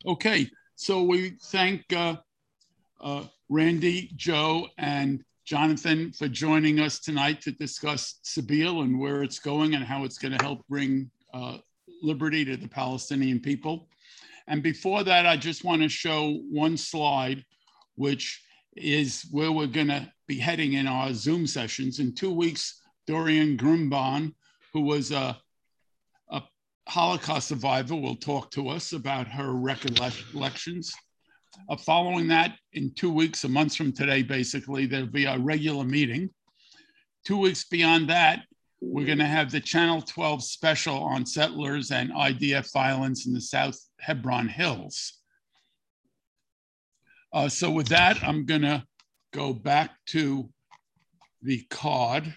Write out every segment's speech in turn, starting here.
Okay, so we thank Randy, Joe, and Jonathan for joining us tonight to discuss Sabeel and where it's going and how it's going to help bring liberty to the Palestinian people. And before that, I just want to show one slide, which is where we're going to be heading in our Zoom sessions. In 2 weeks, Dorian Grumban, who was a Holocaust survivor, will talk to us about her recollections. Following that, in 2 weeks, a month from today, basically, there'll be a regular meeting. 2 weeks beyond that, we're going to have the Channel 12 special on settlers and IDF violence in the South Hebron Hills. So with that, I'm going to go back to the card,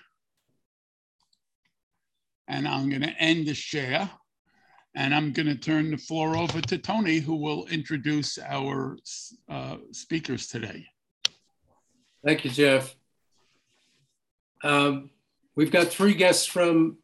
and I'm going to end the share. And I'm going to turn the floor over to Tony, who will introduce our speakers today. Thank you, Jeff. We've got 3 guests from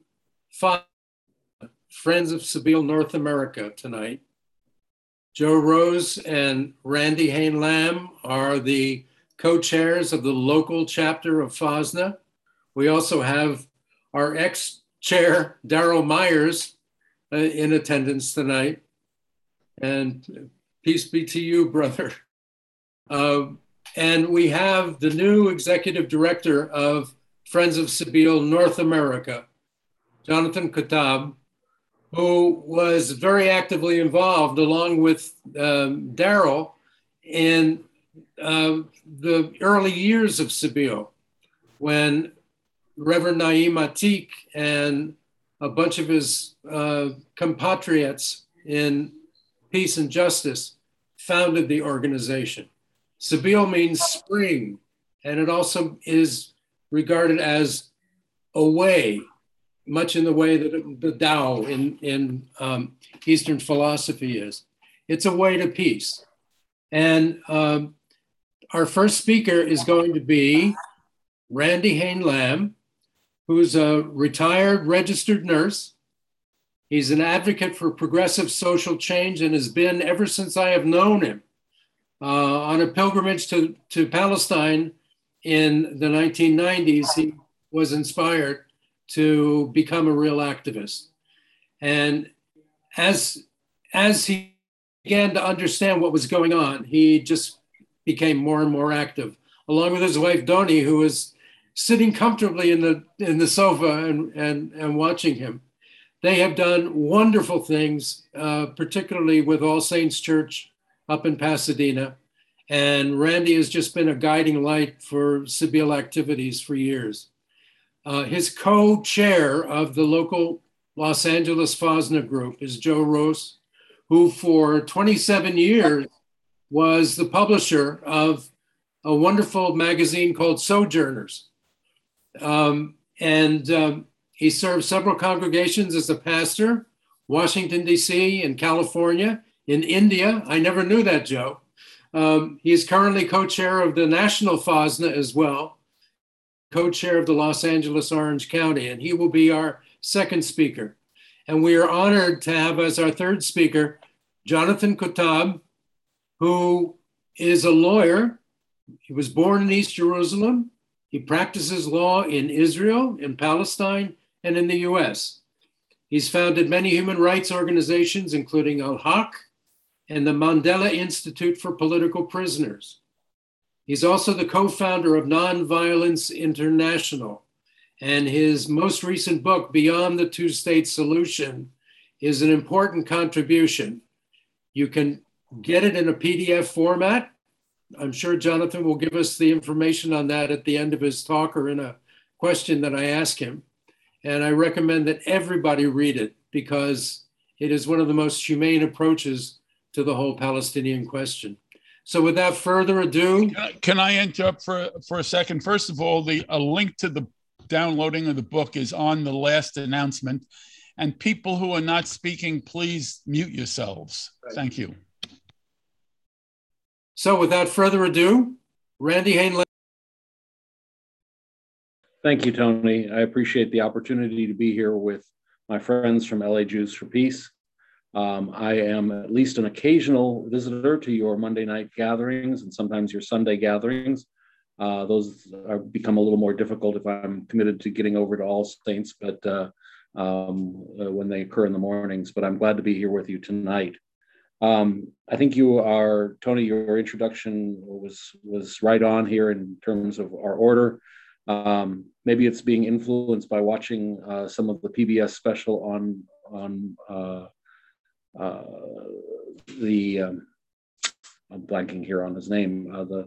Friends of Sabeel North America tonight. Joe Rose and Randy Hain-Lamb are the co-chairs of the local chapter of FOSNA. We also have our ex-chair, Daryl Myers, in attendance tonight. And peace be to you, brother. And we have the new executive director of Friends of Sabeel North America, Jonathan Kutab, who was very actively involved along with Daryl in the early years of Sabeel, when Reverend Naim Atik and a bunch of his compatriots in peace and justice founded the organization. Sabeel means spring, and it also is regarded as a way, much in the way that the Tao in Eastern philosophy is. It's a way to peace. And our first speaker is going to be Randy Hain-Lamb, who's a retired registered nurse. He's an advocate for progressive social change and has been, ever since I have known him, on a pilgrimage to Palestine in the 1990s. He was inspired to become a real activist. And as he began to understand what was going on, he just became more and more active, along with his wife, Doni, who was sitting comfortably in the sofa and watching him. They have done wonderful things, particularly with All Saints Church up in Pasadena. And Randy has just been a guiding light for Sabeel activities for years. His co-chair of the local Los Angeles FOSNA group is Joe Rose, who for 27 years was the publisher of a wonderful magazine called Sojourners. He served several congregations as a pastor, Washington, D.C., in California, in India. I never knew that, Joe. He is currently co-chair of the National FOSNA as well, co-chair of the Los Angeles Orange County, and he will be our second speaker. And we are honored to have as our third speaker, Jonathan Kutab, who is a lawyer. He was born in East Jerusalem. He practices law in Israel, in Palestine, and in the US. He's founded many human rights organizations, including Al-Haq and the Mandela Institute for Political Prisoners. He's also the co-founder of Nonviolence International, and his most recent book, Beyond the Two-State Solution, is an important contribution. You can get it in a PDF format. I'm sure Jonathan will give us the information on that at the end of his talk or in a question that I ask him. And I recommend that everybody read it because it is one of the most humane approaches to the whole Palestinian question. So without further ado. Can I interrupt for a second? First of all, a link to the downloading of the book is on the last announcement. And people who are not speaking, please mute yourselves. Right. Thank you. So without further ado, Randy Hain-Lamb. Thank you, Tony. I appreciate the opportunity to be here with my friends from LA Jews for Peace. I am at least an occasional visitor to your Monday night gatherings and sometimes your Sunday gatherings. Those are become a little more difficult if I'm committed to getting over to All Saints, but when they occur in the mornings. But I'm glad to be here with you tonight. I think you are, Tony, your introduction was right on here in terms of our order. Maybe it's being influenced by watching some of the PBS special on I'm blanking here on his name,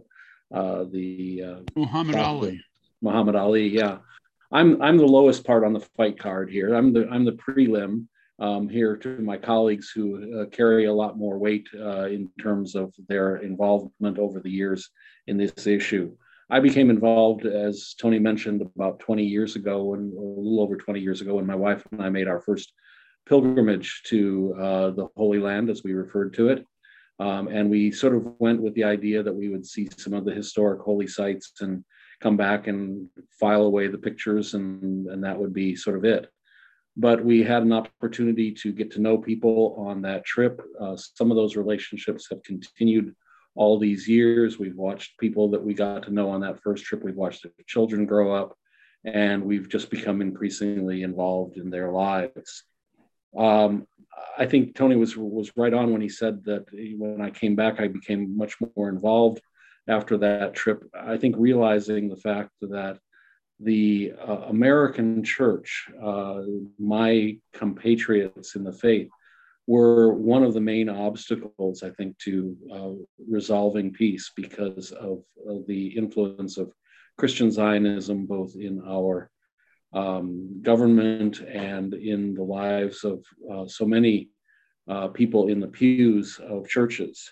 Muhammad Ali. Muhammad Ali, yeah. I'm the lowest part on the fight card here. I'm the prelim here to my colleagues who carry a lot more weight in terms of their involvement over the years in this issue. I became involved, as Tony mentioned, about 20 years ago, and a little over 20 years ago, when my wife and I made our first pilgrimage to the Holy Land, as we referred to it. And we sort of went with the idea that we would see some of the historic holy sites and come back and file away the pictures, and that would be sort of it. But we had an opportunity to get to know people on that trip. Some of those relationships have continued all these years. We've watched people that we got to know on that first trip. We've watched their children grow up, and we've just become increasingly involved in their lives. I think Tony was right on when he said that when I came back, I became much more involved after that trip. I think realizing the fact that the American church, my compatriots in the faith, were one of the main obstacles, I think, to resolving peace because of the influence of Christian Zionism, both in our government and in the lives of so many people in the pews of churches.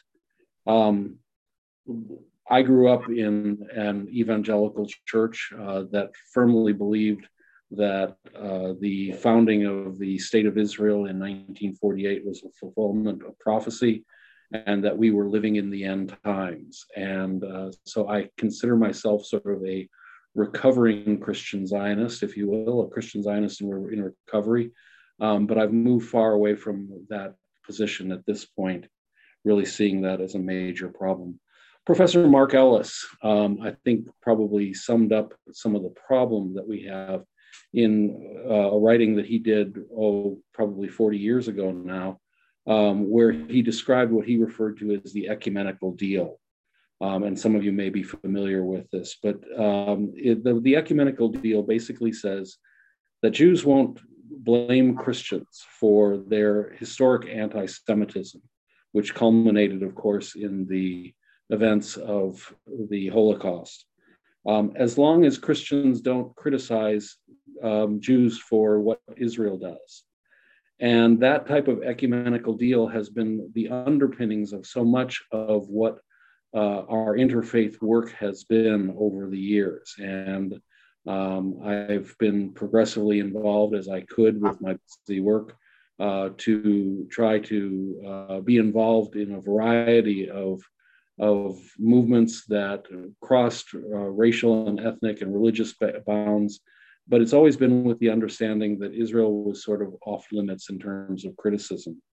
I grew up in an evangelical church that firmly believed that the founding of the State of Israel in 1948 was a fulfillment of prophecy, and that we were living in the end times. And so I consider myself sort of a recovering Christian Zionist, if you will, a Christian Zionist in recovery. But I've moved far away from that position at this point, really seeing that as a major problem. Professor Mark Ellis, I think, probably summed up some of the problem that we have in a writing that he did, probably 40 years ago now, where he described what he referred to as the ecumenical deal. And some of you may be familiar with this, but the ecumenical deal basically says that Jews won't blame Christians for their historic anti-Semitism, which culminated, of course, in the events of the Holocaust. As long as Christians don't criticize Jews for what Israel does. And that type of ecumenical deal has been the underpinnings of so much of what our interfaith work has been over the years. And I've been progressively involved as I could with my busy work to try to be involved in a variety of movements that crossed racial and ethnic and religious bounds. But it's always been with the understanding that Israel was sort of off limits in terms of criticism.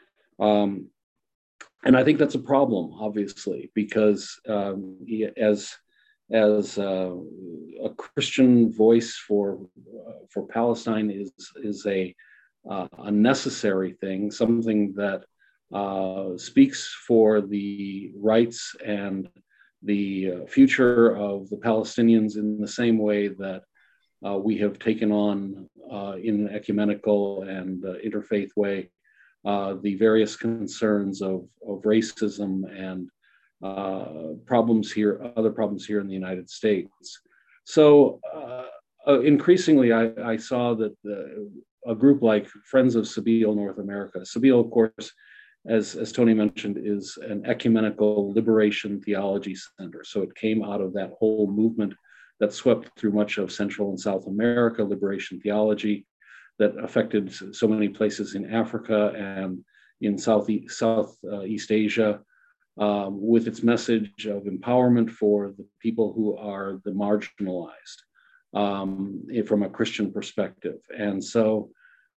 And I think that's a problem, obviously, because as a Christian voice for Palestine is a necessary thing, something that speaks for the rights and the future of the Palestinians in the same way that we have taken on in an ecumenical and interfaith way the various concerns of racism and other problems here in the United States. So increasingly, I saw that a group like Friends of Sabeel North America, Sabeel, of course, as Tony mentioned, is an ecumenical liberation theology center. So it came out of that whole movement that swept through much of Central and South America, liberation theology, that affected so many places in Africa and in Southeast Asia, with its message of empowerment for the people who are the marginalized from a Christian perspective. And so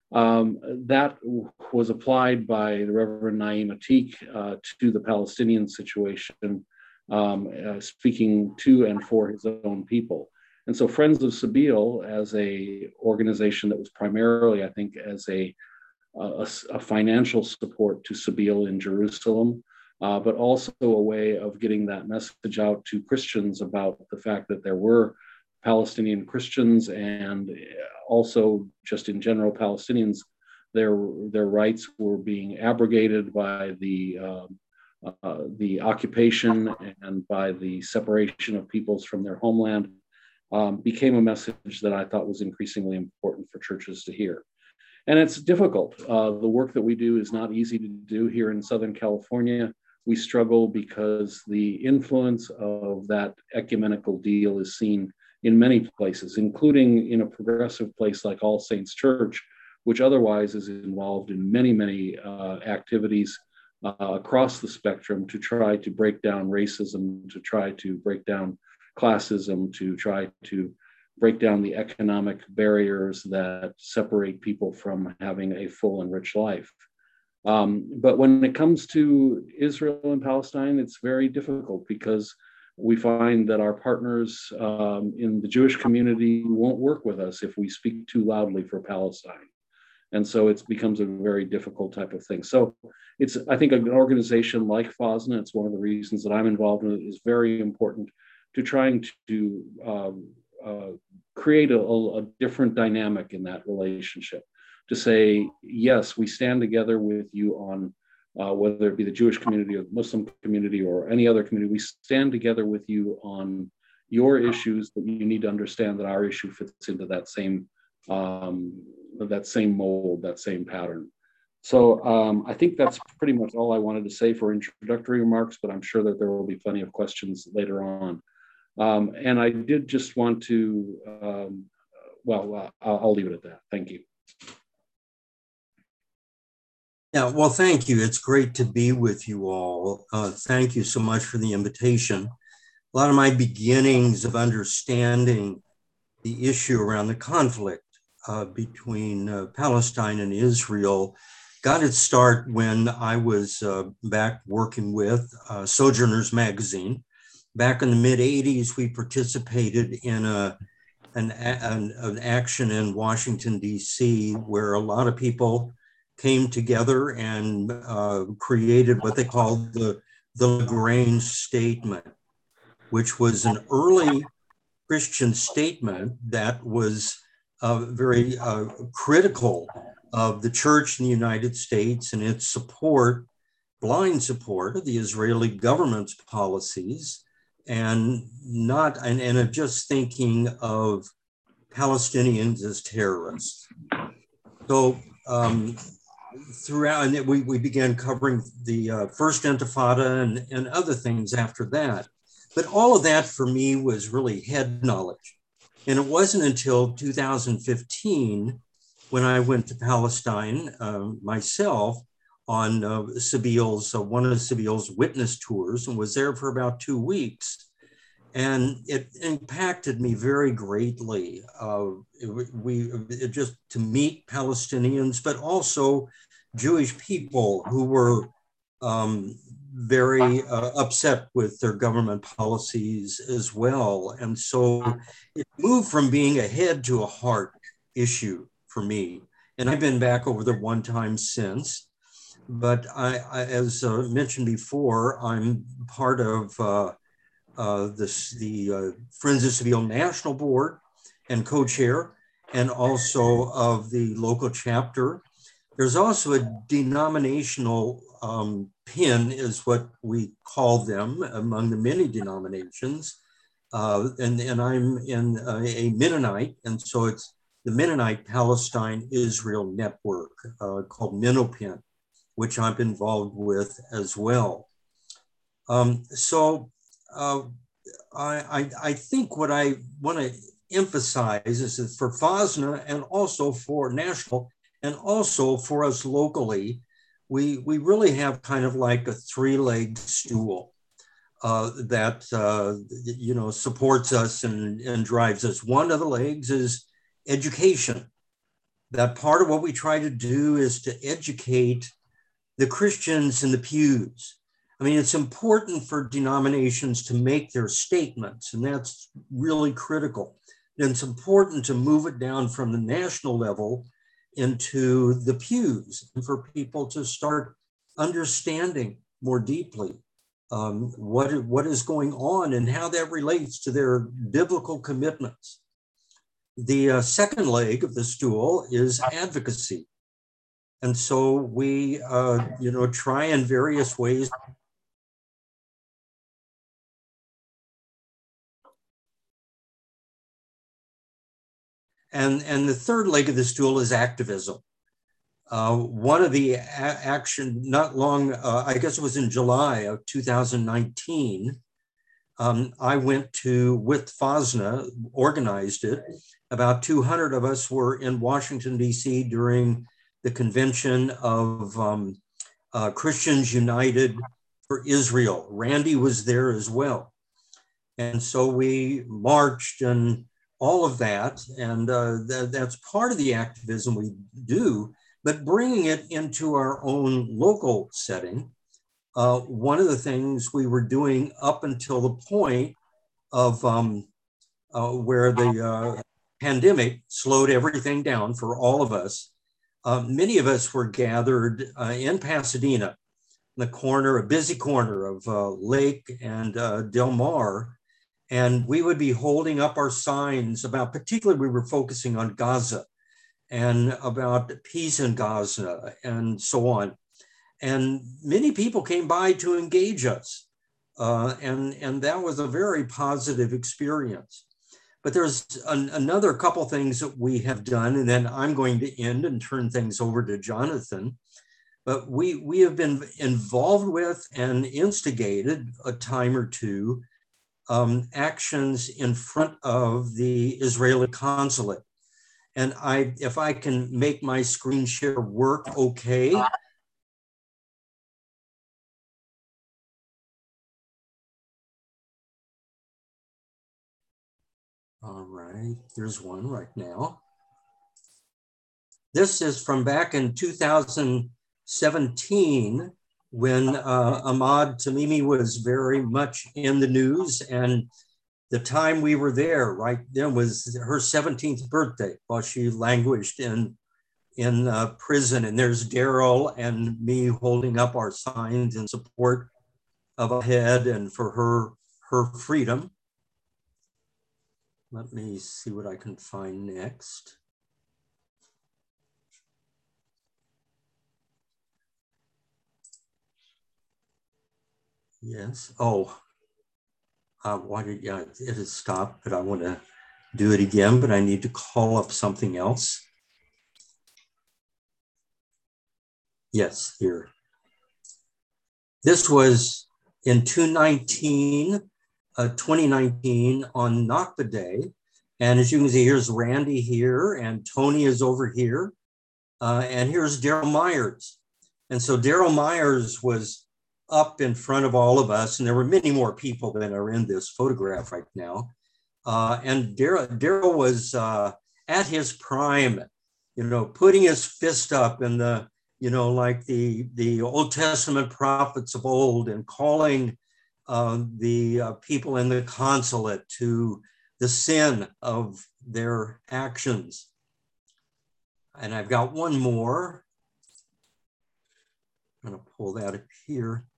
That was applied by the Reverend Naim Atik to the Palestinian situation, speaking to and for his own people. And so Friends of Sabeel, as a organization that was primarily, I think, as a financial support to Sabeel in Jerusalem, but also a way of getting that message out to Christians about the fact that there were Palestinian Christians, and also just in general Palestinians, their rights were being abrogated by the occupation and by the separation of peoples from their homeland, became a message that I thought was increasingly important for churches to hear. And it's difficult. The work that we do is not easy to do here in Southern California. We struggle because the influence of that ecumenical deal is seen in many places, including in a progressive place like All Saints Church, which otherwise is involved in many activities across the spectrum to try to break down racism, to try to break down classism, to try to break down the economic barriers that separate people from having a full and rich life. But when it comes to Israel and Palestine, it's very difficult because we find that our partners in the Jewish community won't work with us if we speak too loudly for Palestine. And so it becomes a very difficult type of thing. So it's, I think, an organization like FOSNA, it's one of the reasons that I'm involved in it, is very important to trying to create a different dynamic in that relationship. To say, yes, we stand together with you on whether it be the Jewish community or the Muslim community or any other community, we stand together with you on your issues, but you need to understand that our issue fits into that same mold, that same pattern. So I think that's pretty much all I wanted to say for introductory remarks, but I'm sure that there will be plenty of questions later on. And I did just want to, I'll leave it at that. Thank you. Yeah, well, thank you. It's great to be with you all. Thank you so much for the invitation. A lot of my beginnings of understanding the issue around the conflict between Palestine and Israel got its start when I was back working with Sojourners Magazine. Back in the mid-'80s, we participated in an action in Washington, D.C., where a lot of people came together and created what they called the Lagrange Statement, which was an early Christian statement that was very critical of the church in the United States and its support, blind support of the Israeli government's policies, and of just thinking of Palestinians as terrorists. So throughout, and we began covering the First Intifada and other things after that. But all of that for me was really head knowledge. And it wasn't until 2015 when I went to Palestine myself on Sabeel's, one of Sabeel's witness tours, and was there for about 2 weeks. And it impacted me very greatly. It just to meet Palestinians, but also Jewish people who were very upset with their government policies as well. And so it moved from being a head to a heart issue for me. And I've been back over there one time since. But I as mentioned before, I'm part of the Friends of Sabeel National Board and co-chair, and also of the local chapter. There's also a denominational PIN, is what we call them among the many denominations. And I'm in a Mennonite, and so it's the Mennonite Palestine Israel Network called MennoPIN, which I'm involved with as well. I think what I want to emphasize is that for FOSNA and also for national and also for us locally, we really have kind of like a three-legged stool that supports us and drives us. One of the legs is education. that part of what we try to do is to educate the Christians in the pews. I mean, it's important for denominations to make their statements, and that's really critical. And it's important to move it down from the national level into the pews and for people to start understanding more deeply what is going on and how that relates to their biblical commitments. The second leg of the stool is advocacy. And so we, try in various ways. And the third leg of the stool is activism. One of the action, not long, I guess it was in July of 2019, I went to, with FOSNA, organized it. About 200 of us were in Washington, D.C. during the convention of Christians United for Israel. Randy was there as well. And so we marched and all of that. And that's part of the activism we do, but bringing it into our own local setting. One of the things we were doing up until the point of where the pandemic slowed everything down for all of us, many of us were gathered in Pasadena, in a busy corner of Lake and Del Mar, and we would be holding up our signs about, particularly we were focusing on Gaza and about peace in Gaza and so on. And many people came by to engage us. And that was a very positive experience. But there's another couple things that we have done, and then I'm going to end and turn things over to Jonathan. But we have been involved with and instigated a time or two actions in front of the Israeli consulate. And if I can make my screen share work okay. All right, here's one right now. This is from back in 2017 when Ahmad Tamimi was very much in the news, and the time we were there right then was her 17th birthday while she languished in prison. And there's Daryl and me holding up our signs in support of Ahed and for her freedom. Let me see what I can find next. Yes. Oh, it has stopped, but I want to do it again, but I need to call up something else. Yes, here. This was in 2019 on Nakba Day. And as you can see, here's Randy here, and Tony is over here. And here's Daryl Myers. And so Daryl Myers was up in front of all of us, and there were many more people than are in this photograph right now. And Daryl was at his prime, putting his fist up in the, like the Old Testament prophets of old, and calling the people in the consulate to the sin of their actions. And I've got one more. I'm going to pull that up here.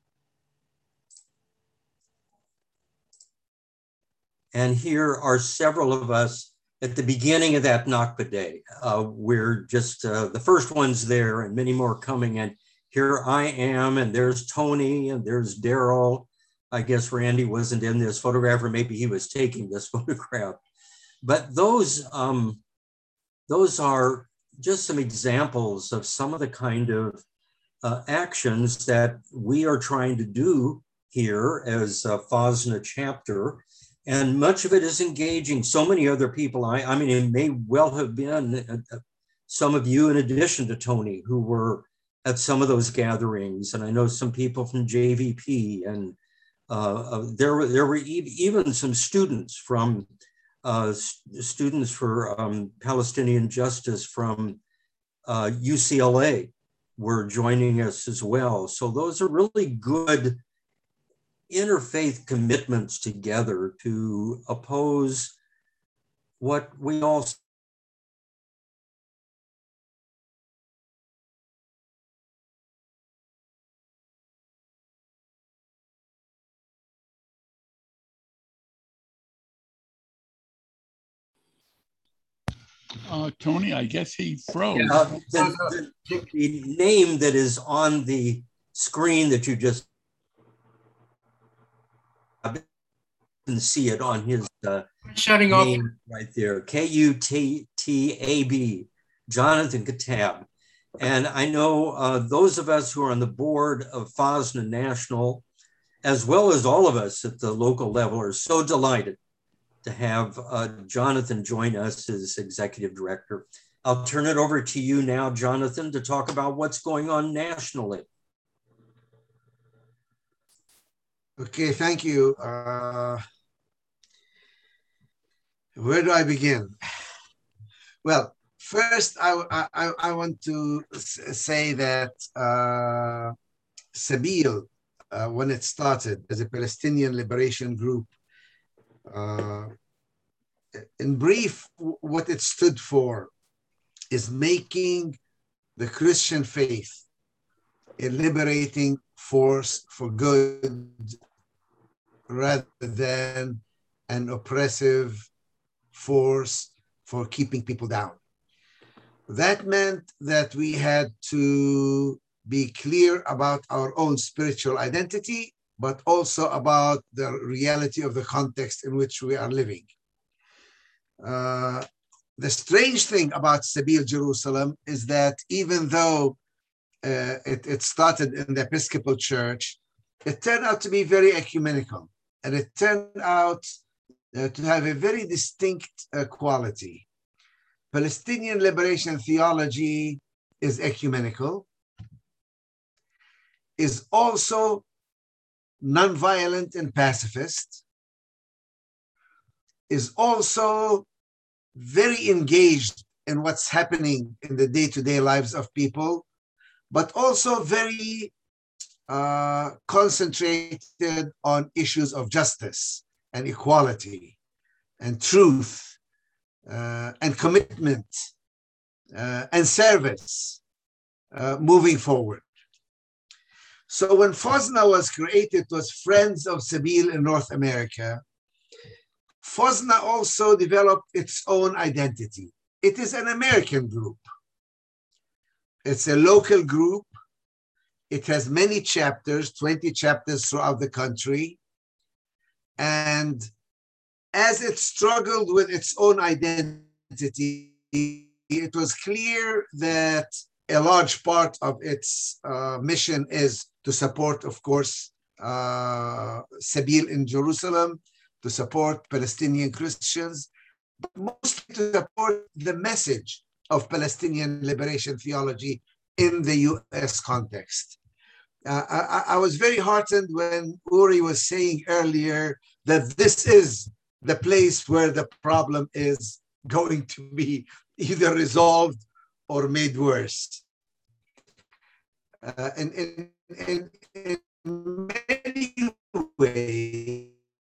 And here are several of us at the beginning of that Nakba Day. We're just the first ones there, and many more coming. And here I am, and there's Tony, and there's Daryl. I guess Randy wasn't in this photograph, or maybe he was taking this photograph. But those are just some examples of some of the kind of actions that we are trying to do here as a FOSNA chapter. And much of it is engaging so many other people. I mean, it may well have been some of you in addition to Tony who were at some of those gatherings. And I know some people from JVP, and there were even some students from Students for Palestinian Justice from UCLA were joining us as well. So those are really good interfaith commitments together to oppose what we all Tony, I guess he froze. The name that is on the screen that you just can see it on his shutting off right there, Kutab, Jonathan Kutab. And I know those of us who are on the board of FOSNA National, as well as all of us at the local level, are so delighted to have Jonathan join us as executive director. I'll turn it over to you now, Jonathan, to talk about what's going on nationally. Okay, thank you. Where do I begin? Well, first, I want to say that Sabeel, when it started as a Palestinian liberation group, in brief, what it stood for is making the Christian faith a liberating force for good rather than an oppressive force for keeping people down. That meant that we had to be clear about our own spiritual identity, but also about the reality of the context in which we are living. The strange thing about Sabeel Jerusalem is that even though it started in the Episcopal Church, it turned out to be very ecumenical, and it turned out to have a very distinct quality. Palestinian liberation theology is ecumenical, is also nonviolent and pacifist, is also very engaged in what's happening in the day-to-day lives of people, but also very concentrated on issues of justice and equality and truth and commitment and service moving forward. So when FOSNA was created, it was Friends of Sabeel in North America. FOSNA also developed its own identity. It is an American group. It's a local group. It has many chapters, 20 chapters throughout the country. And as it struggled with its own identity, it was clear that a large part of its mission is to support, of course, Sabeel in Jerusalem, to support Palestinian Christians, but mostly to support the message of Palestinian liberation theology in the US context. I was very heartened when Uri was saying earlier that this is the place where the problem is going to be either resolved or made worse. In many ways,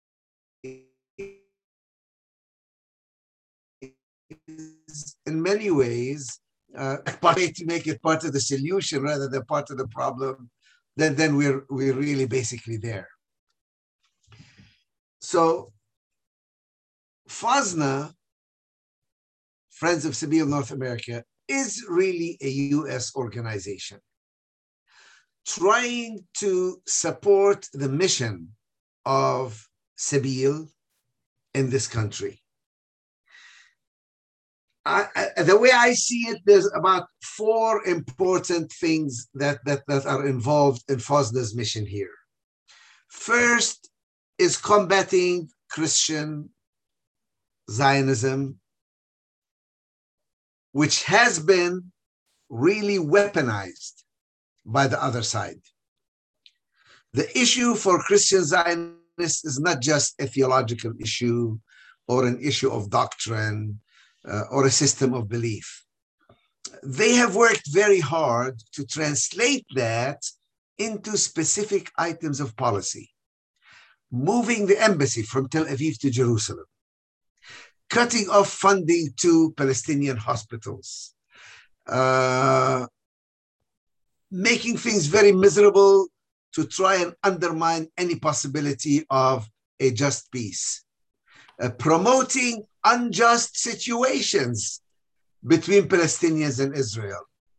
to make it part of the solution rather than part of the problem, then we're really basically there. So FOSNA, Friends of Sabeel North America, is really a US organization trying to support the mission of Sabeel in this country. The way I see it, there's about 4 important things that are involved in FOSNA's mission here. First is combating Christian Zionism, which has been really weaponized by the other side. The issue for Christian Zionists is not just a theological issue or an issue of doctrine or a system of belief. they have worked very hard to translate that into specific items of policy. Moving the embassy from Tel Aviv to Jerusalem, cutting off funding to Palestinian hospitals, making things very miserable to try and undermine any possibility of a just peace, promoting unjust situations between Palestinians and Israel.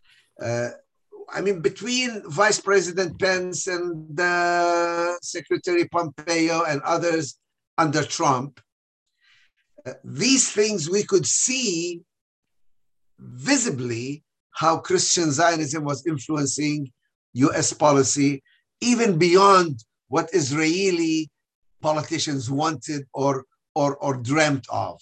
Between Vice President Pence and Secretary Pompeo and others under Trump, these things we could see visibly how Christian Zionism was influencing US policy, even beyond what Israeli politicians wanted or dreamt of.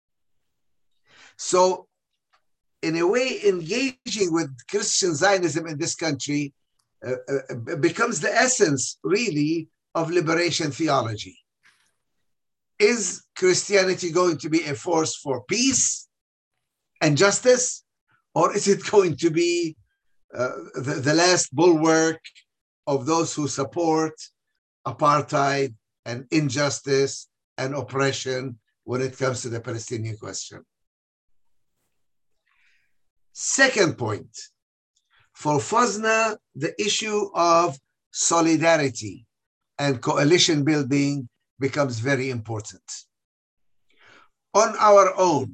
So, in a way, engaging with Christian Zionism in this country becomes the essence, really, of liberation theology. Is Christianity going to be a force for peace and justice, or is it going to be the last bulwark of those who support apartheid and injustice and oppression when it comes to the Palestinian question? Second point, for Fawzna, the issue of solidarity and coalition building becomes very important. On our own,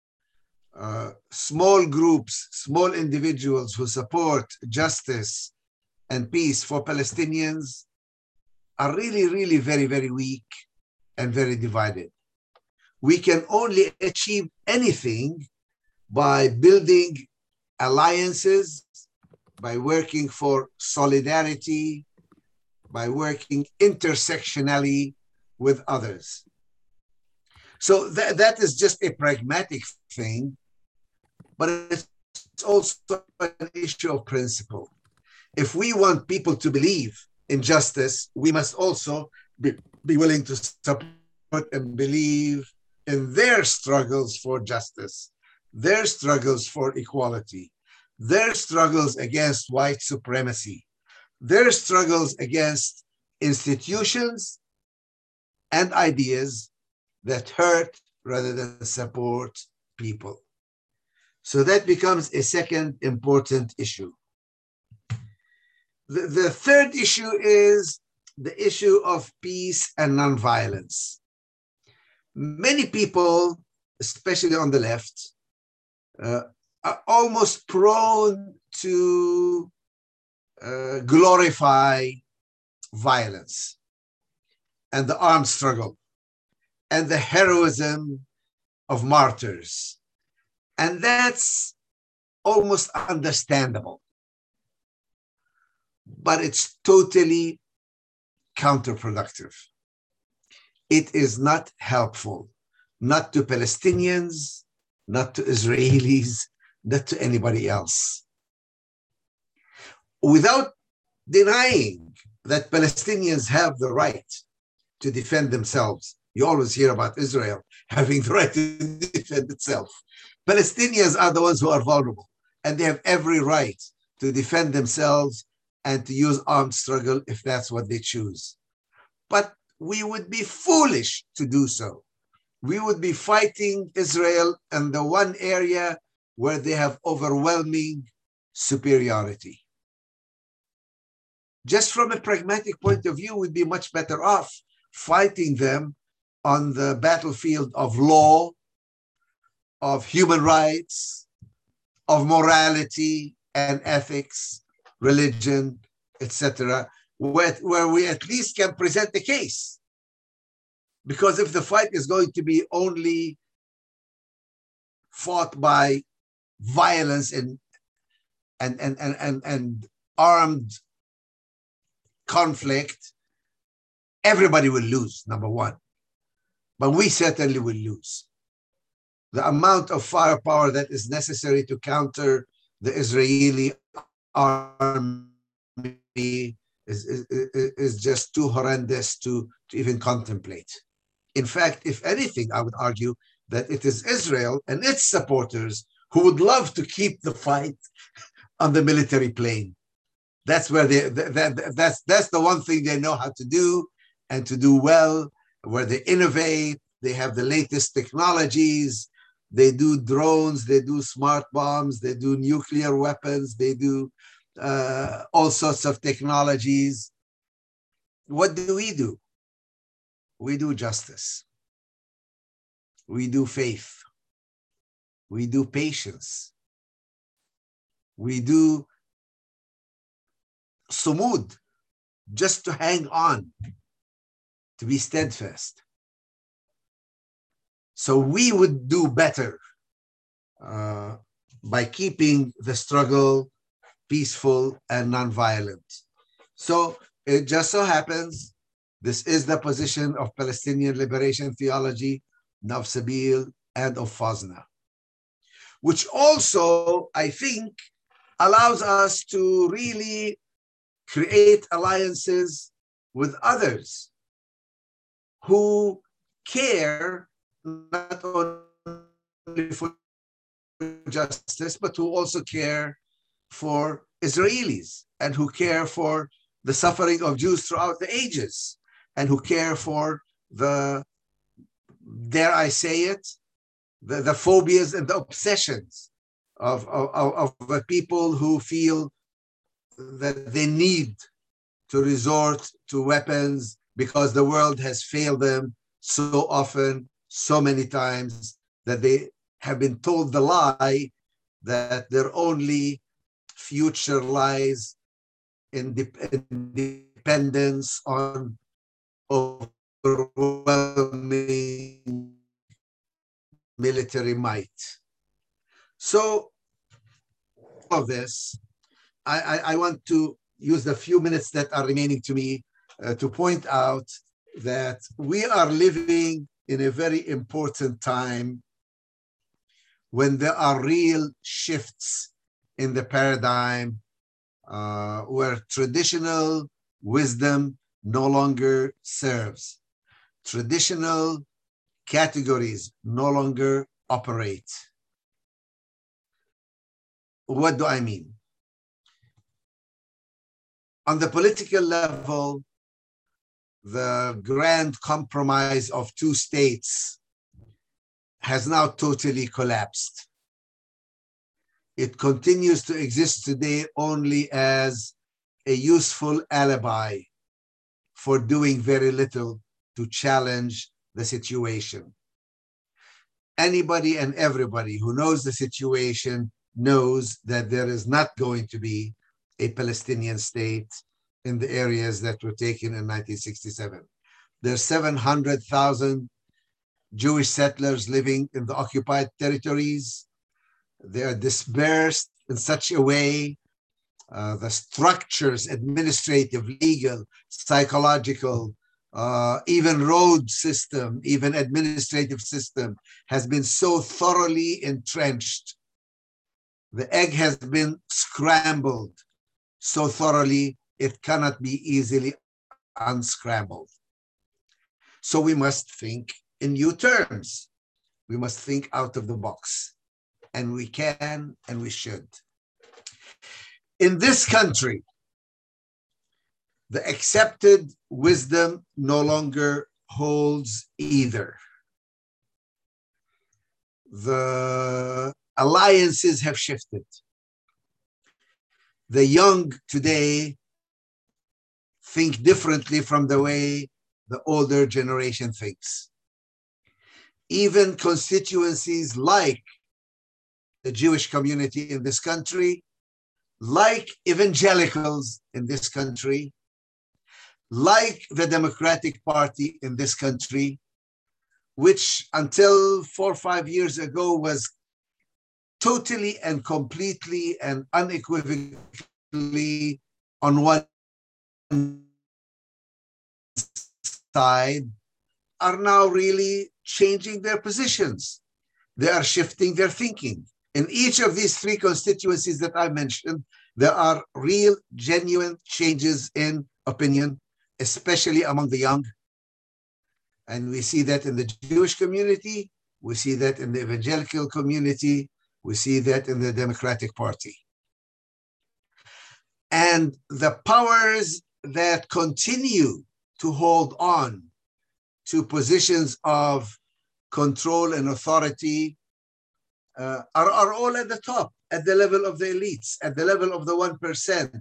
small groups, small individuals who support justice and peace for Palestinians are really, really very, very weak and very divided. We can only achieve anything by building alliances, by working for solidarity, by working intersectionally with others. So that is just a pragmatic thing, but it's also an issue of principle. If we want people to believe in justice, we must also be willing to support and believe in their struggles for justice, their struggles for equality, their struggles against white supremacy, their struggles against institutions and ideas that hurt rather than support people. So that becomes a second important issue. The third issue is the issue of peace and nonviolence. Many people, especially on the left, are almost prone to glorify violence and the armed struggle and the heroism of martyrs. And that's almost understandable. But it's totally counterproductive. It is not helpful, not to Palestinians, not to Israelis, not to anybody else. Without denying that Palestinians have the right to defend themselves. You always hear about Israel having the right to defend itself. Palestinians are the ones who are vulnerable, and they have every right to defend themselves and to use armed struggle if that's what they choose. But we would be foolish to do so. We would be fighting Israel in the one area where they have overwhelming superiority. Just from a pragmatic point of view, we'd be much better off fighting them on the battlefield of law, of human rights, of morality and ethics, religion, etc., where we at least can present the case. Because if the fight is going to be only fought by violence and armed conflict, everybody will lose, number one. But we certainly will lose. The amount of firepower that is necessary to counter the Israeli army is just too horrendous to even contemplate. In fact, if anything, I would argue that it is Israel and its supporters who would love to keep the fight on the military plane. That's where that's the one thing they know how to do, and to do well, where they innovate. They have the latest technologies. They do drones, they do smart bombs, they do nuclear weapons, they do all sorts of technologies. What do? We do justice. We do faith. We do patience. We do sumud, just to hang on, to be steadfast. So we would do better by keeping the struggle peaceful and nonviolent. So it just so happens, this is the position of Palestinian liberation theology, Naf Sabil, and of Fazna, which also, I think, allows us to really create alliances with others who care not only for justice, but who also care for Israelis, and who care for the suffering of Jews throughout the ages, and who care for the, dare I say it, the phobias and the obsessions of the people who feel that they need to resort to weapons because the world has failed them so often, so many times, that they have been told the lie that their only future lies in dependence on overwhelming military might. So, of this, I want to use the few minutes that are remaining to me to point out that we are living in a very important time when there are real shifts in the paradigm where traditional wisdom no longer serves. Traditional categories no longer operate. What do I mean? On the political level, the grand compromise of two states has now totally collapsed. It continues to exist today only as a useful alibi for doing very little to challenge the situation. Anybody and everybody who knows the situation knows that there is not going to be a Palestinian state in the areas that were taken in 1967. There's 700,000 Jewish settlers living in the occupied territories. They are dispersed in such a way, the structures, administrative, legal, psychological, even road system, even administrative system has been so thoroughly entrenched. The egg has been scrambled so thoroughly, it cannot be easily unscrambled. So we must think in new terms. We must think out of the box. And we can and we should. In this country, the accepted wisdom no longer holds either. The alliances have shifted. The young today think differently from the way the older generation thinks. Even constituencies like the Jewish community in this country, like evangelicals in this country, like the Democratic Party in this country, which until 4 or 5 years ago was totally and completely and unequivocally on one side, are now really changing their positions. They are shifting their thinking. In each of these three constituencies that I mentioned, there are real, genuine changes in opinion, especially among the young. And we see that in the Jewish community, we see that in the evangelical community, We see that in the Democratic Party. And the powers that continue to hold on to positions of control and authority are all at the top, at the level of the elites, at the level of the 1%.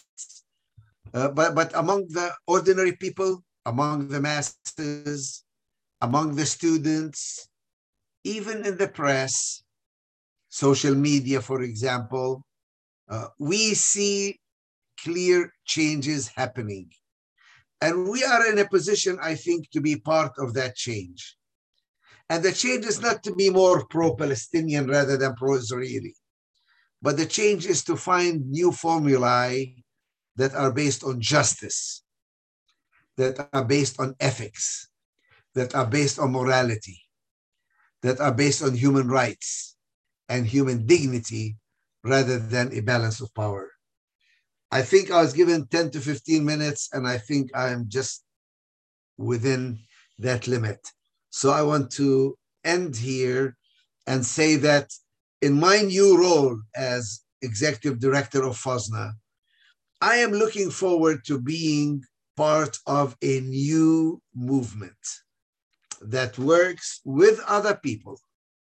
But among the ordinary people, among the masses, among the students, even in the press, social media, for example, we see clear changes happening. And we are in a position, I think, to be part of that change. And the change is not to be more pro-Palestinian rather than pro-Israeli, but the change is to find new formulae that are based on justice, that are based on ethics, that are based on morality, that are based on human rights and human dignity rather than a balance of power. I think I was given 10 to 15 minutes, and I think I'm just within that limit. So I want to end here and say that in my new role as executive director of FOSNA, I am looking forward to being part of a new movement that works with other people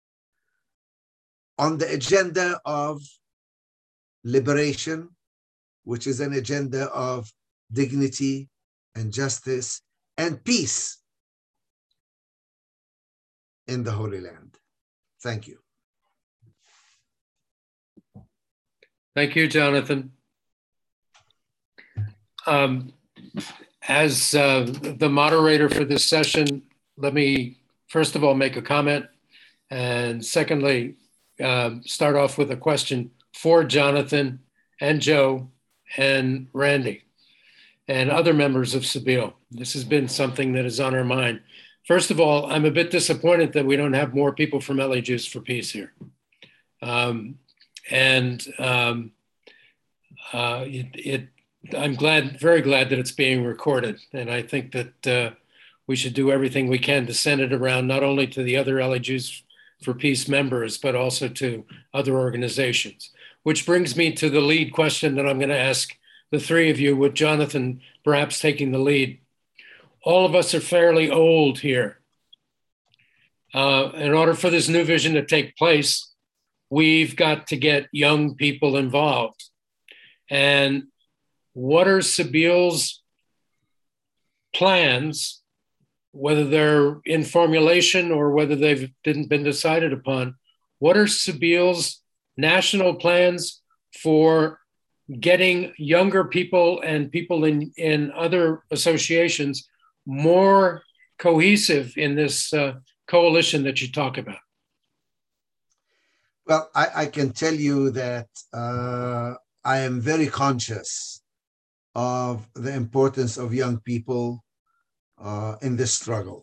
on the agenda of liberation, which is an agenda of dignity and justice and peace in the Holy Land. Thank you. Thank you, Jonathan. As the moderator for this session, let me first of all make a comment, and secondly, start off with a question for Jonathan and Joe and Randy and other members of Sabeel. This has been something that is on our mind. First of all, I'm a bit disappointed that we don't have more people from LA Jews for Peace here. I'm very glad that it's being recorded. And I think that we should do everything we can to send it around, not only to the other LA Jews for Peace members, but also to other organizations. Which brings me to the lead question that I'm going to ask the three of you, with Jonathan perhaps taking the lead. All of us are fairly old here. In order for this new vision to take place, we've got to get young people involved. And what are Sabeel's plans, whether they're in formulation or whether they've been decided upon? What are Sabeel's national plans for getting younger people and people in other associations more cohesive in this coalition that you talk about? Well, I can tell you that I am very conscious of the importance of young people in this struggle.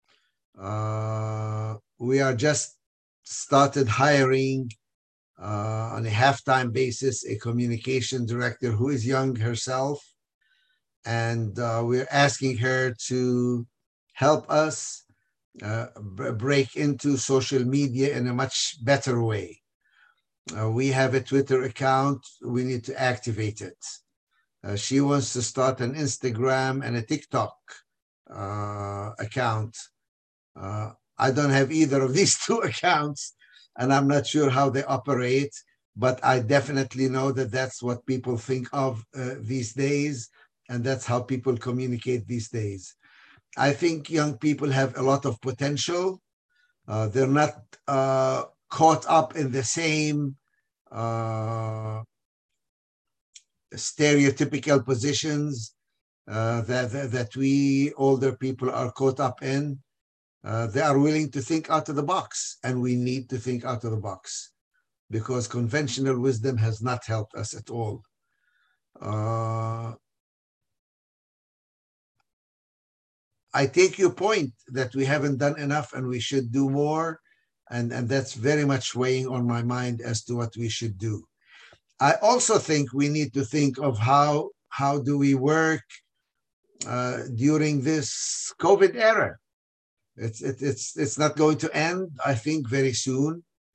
We are just started hiring on a half-time basis a communication director who is young herself, and we're asking her to help us break into social media in a much better way. We have a Twitter account, we need to activate it. She wants to start an Instagram and a TikTok account. I don't have either of these two accounts, and I'm not sure how they operate, but I definitely know that that's what people think of these days, and that's how people communicate these days. I think young people have a lot of potential. They're not caught up in the same stereotypical positions that we older people are caught up in. They are willing to think out of the box, and we need to think out of the box because conventional wisdom has not helped us at all. I take your point that we haven't done enough and we should do more, and that's very much weighing on my mind as to what we should do. I also think we need to think of how do we work during this COVID era. It's not going to end, I think, very soon.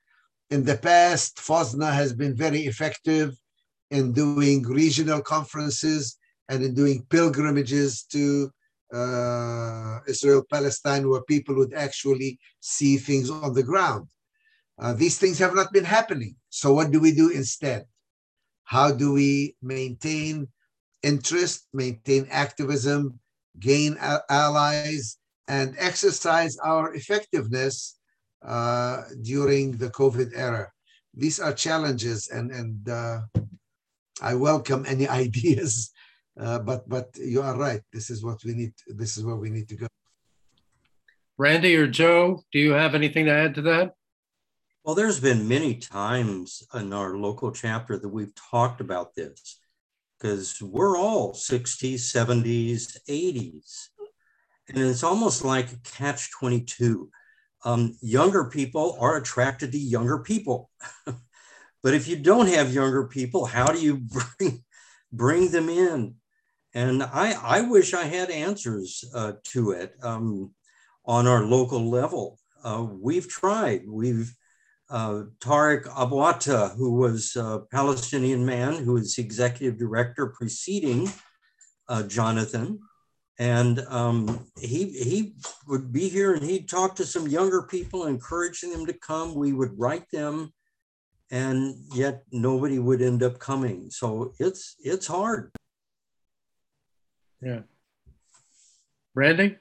In the past, FOSNA has been very effective in doing regional conferences and in doing pilgrimages to Israel, Palestine, where people would actually see things on the ground. These things have not been happening. So what do we do instead? How do we maintain interest, maintain activism, gain allies, and exercise our effectiveness during the COVID era? These are challenges, and I welcome any ideas, but you are right. This is what we need. This is where we need to go. Randy or Joe, do you have anything to add to that? Well, there's been many times in our local chapter that we've talked about this, because we're all 60s, 70s, 80s. And it's almost like a catch-22. Younger people are attracted to younger people. But if you don't have younger people, how do you bring them in? And I wish I had answers to it on our local level. We've tried. Tariq Abouata, who was a Palestinian man who was executive director preceding Jonathan, and he would be here and he'd talk to some younger people, encouraging them to come. We would write them, and yet nobody would end up coming. So it's hard. Yeah. Randy?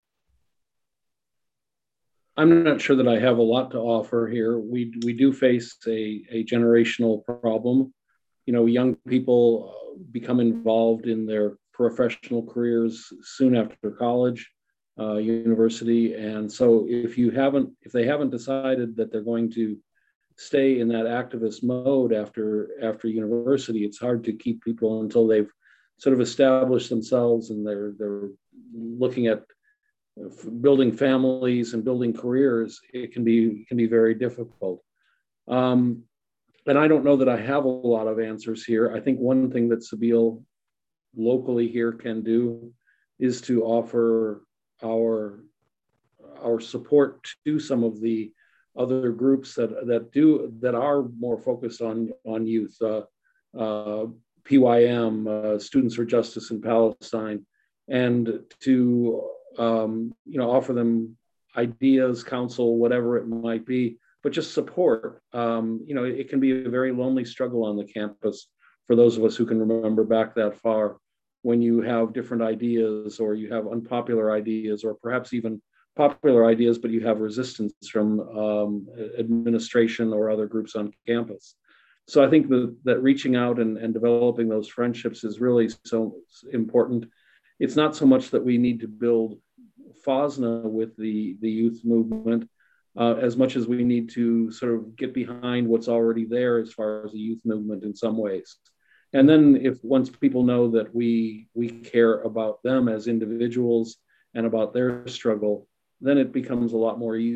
I'm not sure that I have a lot to offer here. We do face a generational problem. You know, young people become involved in their professional careers soon after college, university, and so if they haven't decided that they're going to stay in that activist mode after university, it's hard to keep people until they've sort of established themselves and they're looking at building families and building careers. It can be very difficult. And I don't know that I have a lot of answers here. I think one thing that Sabeel locally here can do is to offer our support to some of the other groups that are more focused on youth, PYM, Students for Justice in Palestine, and to offer them ideas, counsel, whatever it might be, but just support. It can be a very lonely struggle on the campus for those of us who can remember back that far, when you have different ideas or you have unpopular ideas or perhaps even popular ideas, but you have resistance from administration or other groups on campus. So I think that reaching out and developing those friendships is really so important. It's not so much that we need to build FOSNA with the youth movement, as much as we need to sort of get behind what's already there as far as the youth movement in some ways. And then once people know that we care about them as individuals and about their struggle, then it becomes a lot more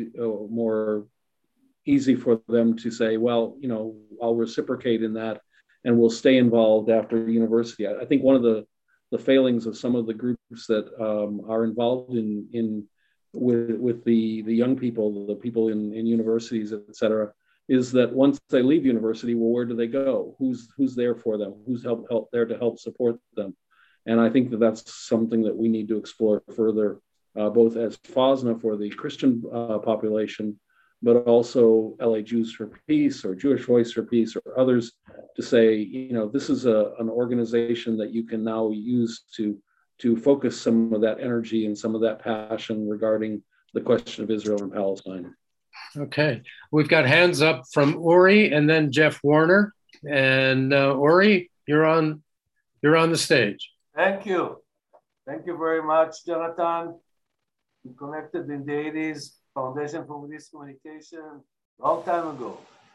easy for them to say, well, I'll reciprocate in that and we'll stay involved after university. I think one of the failings of some of the groups that are involved with the young people, the people in universities, et cetera, is that once they leave university, well, where do they go? Who's there for them? Who's there to help support them? And I think that's something that we need to explore further, both as FOSNA for the Christian population, but also LA Jews for Peace or Jewish Voice for Peace or others, to say, this is an organization that you can now use to focus some of that energy and some of that passion regarding the question of Israel and Palestine. Okay, we've got hands up from Uri and then Jeff Warner. And Uri, you're on the stage. Thank you. Thank you very much, Jonathan. We connected in the 80s, Foundation for Middle East Communication, long time ago.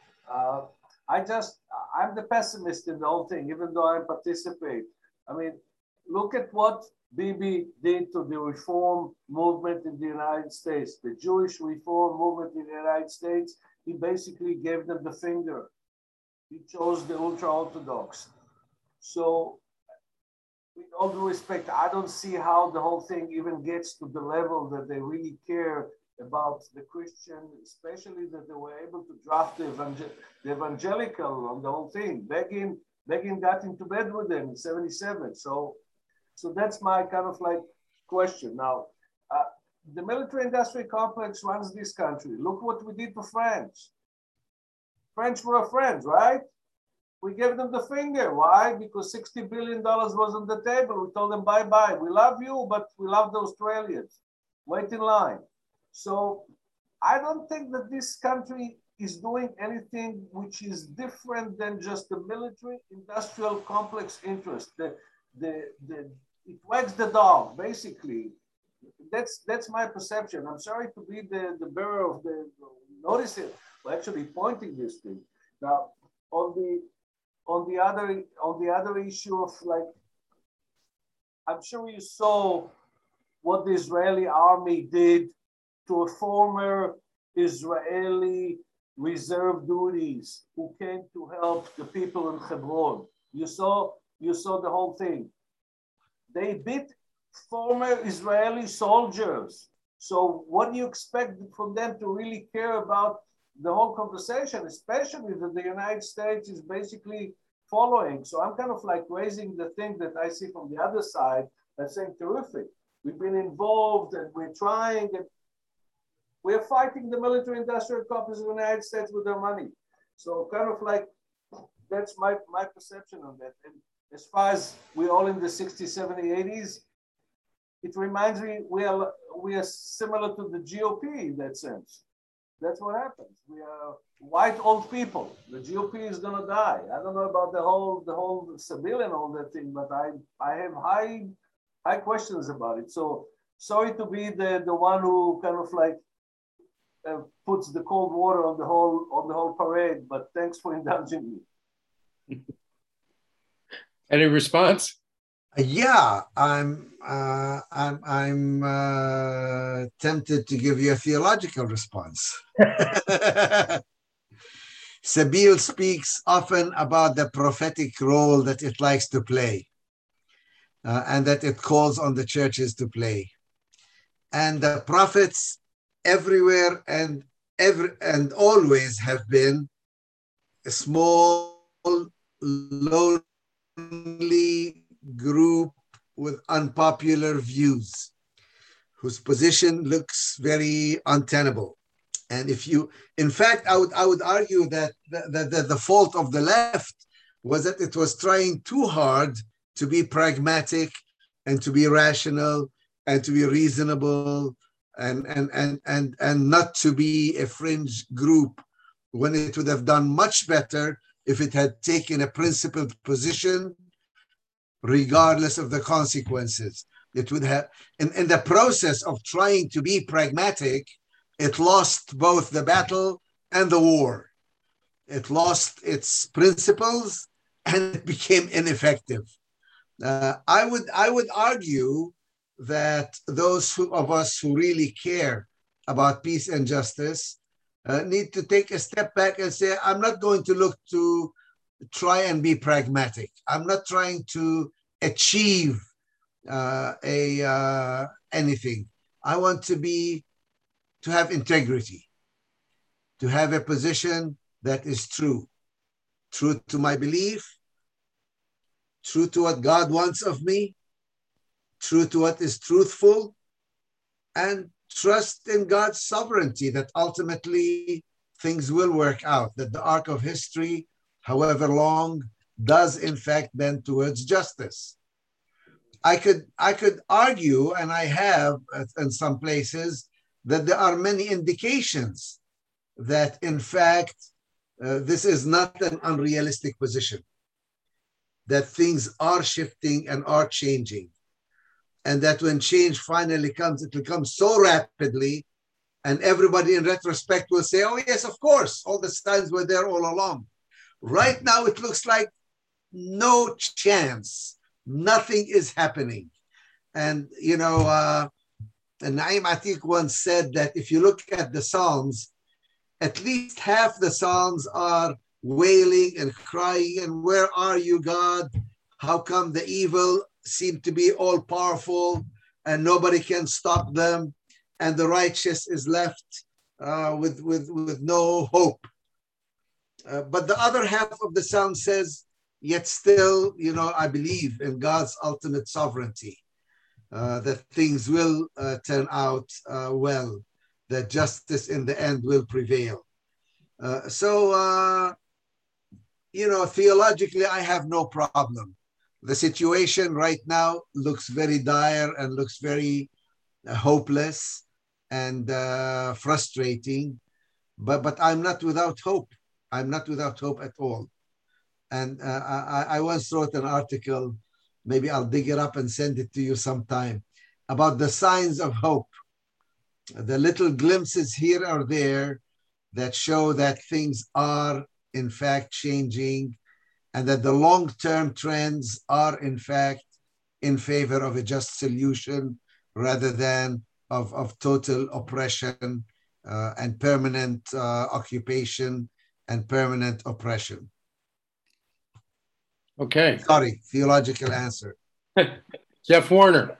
I'm the pessimist in the whole thing, even though I participate. I mean, look at what Bibi did to the reform movement in the United States, the Jewish reform movement in the United States. He basically gave them the finger. He chose the ultra-Orthodox. So, with all due respect, I don't see how the whole thing even gets to the level that they really care about the Christian, especially that they were able to draft the evangelical on the whole thing. Begin got into bed with them in 77. So that's my kind of like question. Now, the military-industrial complex runs this country. Look what we did to France. French were friends, right? We gave them the finger. Why? Because $60 billion was on the table. We told them, bye-bye. We love you, but we love the Australians. Wait in line. So I don't think that this country is doing anything which is different than just the military-industrial complex interest. It wags the dog, basically. That's my perception. I'm sorry to be the bearer of the notice it, actually pointing this thing. Now, on the other issue of like, I'm sure you saw what the Israeli army did to a former Israeli reserve duties who came to help the people in Hebron. You saw the whole thing. They beat former Israeli soldiers. So what do you expect from them to really care about the whole conversation, especially that the United States is basically following? So I'm kind of like raising the thing that I see from the other side and saying, terrific. We've been involved and we're trying and we're fighting the military-industrial complex of the United States with their money. So kind of like, that's my perception on that. And as far as we're all in the 60s, 70s, 80s, it reminds me we are similar to the GOP in that sense. That's what happens. We are white old people. The GOP is gonna die. I don't know about the whole civilian, all that thing, but I have high questions about it. So sorry to be the one who kind of like puts the cold water on the whole parade, but thanks for indulging me. Any response? Yeah, I'm tempted to give you a theological response. Sabeel speaks often about the prophetic role that it likes to play, and that it calls on the churches to play. And the prophets everywhere and always have been a small, lonely group with unpopular views, whose position looks very untenable. And in fact, I would argue that the fault of the left was that it was trying too hard to be pragmatic and to be rational and to be reasonable and not to be a fringe group, when it would have done much better if it had taken a principled position regardless of the consequences. It would have, in the process of trying to be pragmatic, it lost both the battle and the war. It lost its principles and it became ineffective. I would argue that those of us who really care about peace and justice need to take a step back and say, I'm not going to look to try and be pragmatic. I'm not trying to achieve anything. I want to have integrity, to have a position that is true to my belief, true to what God wants of me, true to what is truthful, and trust in God's sovereignty that ultimately things will work out, that the arc of history, however long, does in fact bend towards justice. I could argue, and I have in some places, that there are many indications that in fact this is not an unrealistic position, that things are shifting and are changing, and that when change finally comes, it will come so rapidly, and everybody in retrospect will say, oh yes, of course, all the signs were there all along. Right now, it looks like no chance. Nothing is happening. And, Naim Atik once said that if you look at the Psalms, at least half the Psalms are wailing and crying, and where are you, God? How come the evil seem to be all powerful and nobody can stop them? and the righteous is left with no hope. But the other half of the psalm says, yet still, I believe in God's ultimate sovereignty, that things will turn out well, that justice in the end will prevail. Theologically, I have no problem. The situation right now looks very dire and looks very hopeless and frustrating, but I'm not without hope. I'm not without hope at all. And I once wrote an article, maybe I'll dig it up and send it to you sometime, about the signs of hope, the little glimpses here or there that show that things are in fact changing and that the long-term trends are in fact in favor of a just solution rather than of total oppression and permanent occupation and permanent oppression. Okay. Sorry, theological answer. Jeff Warner.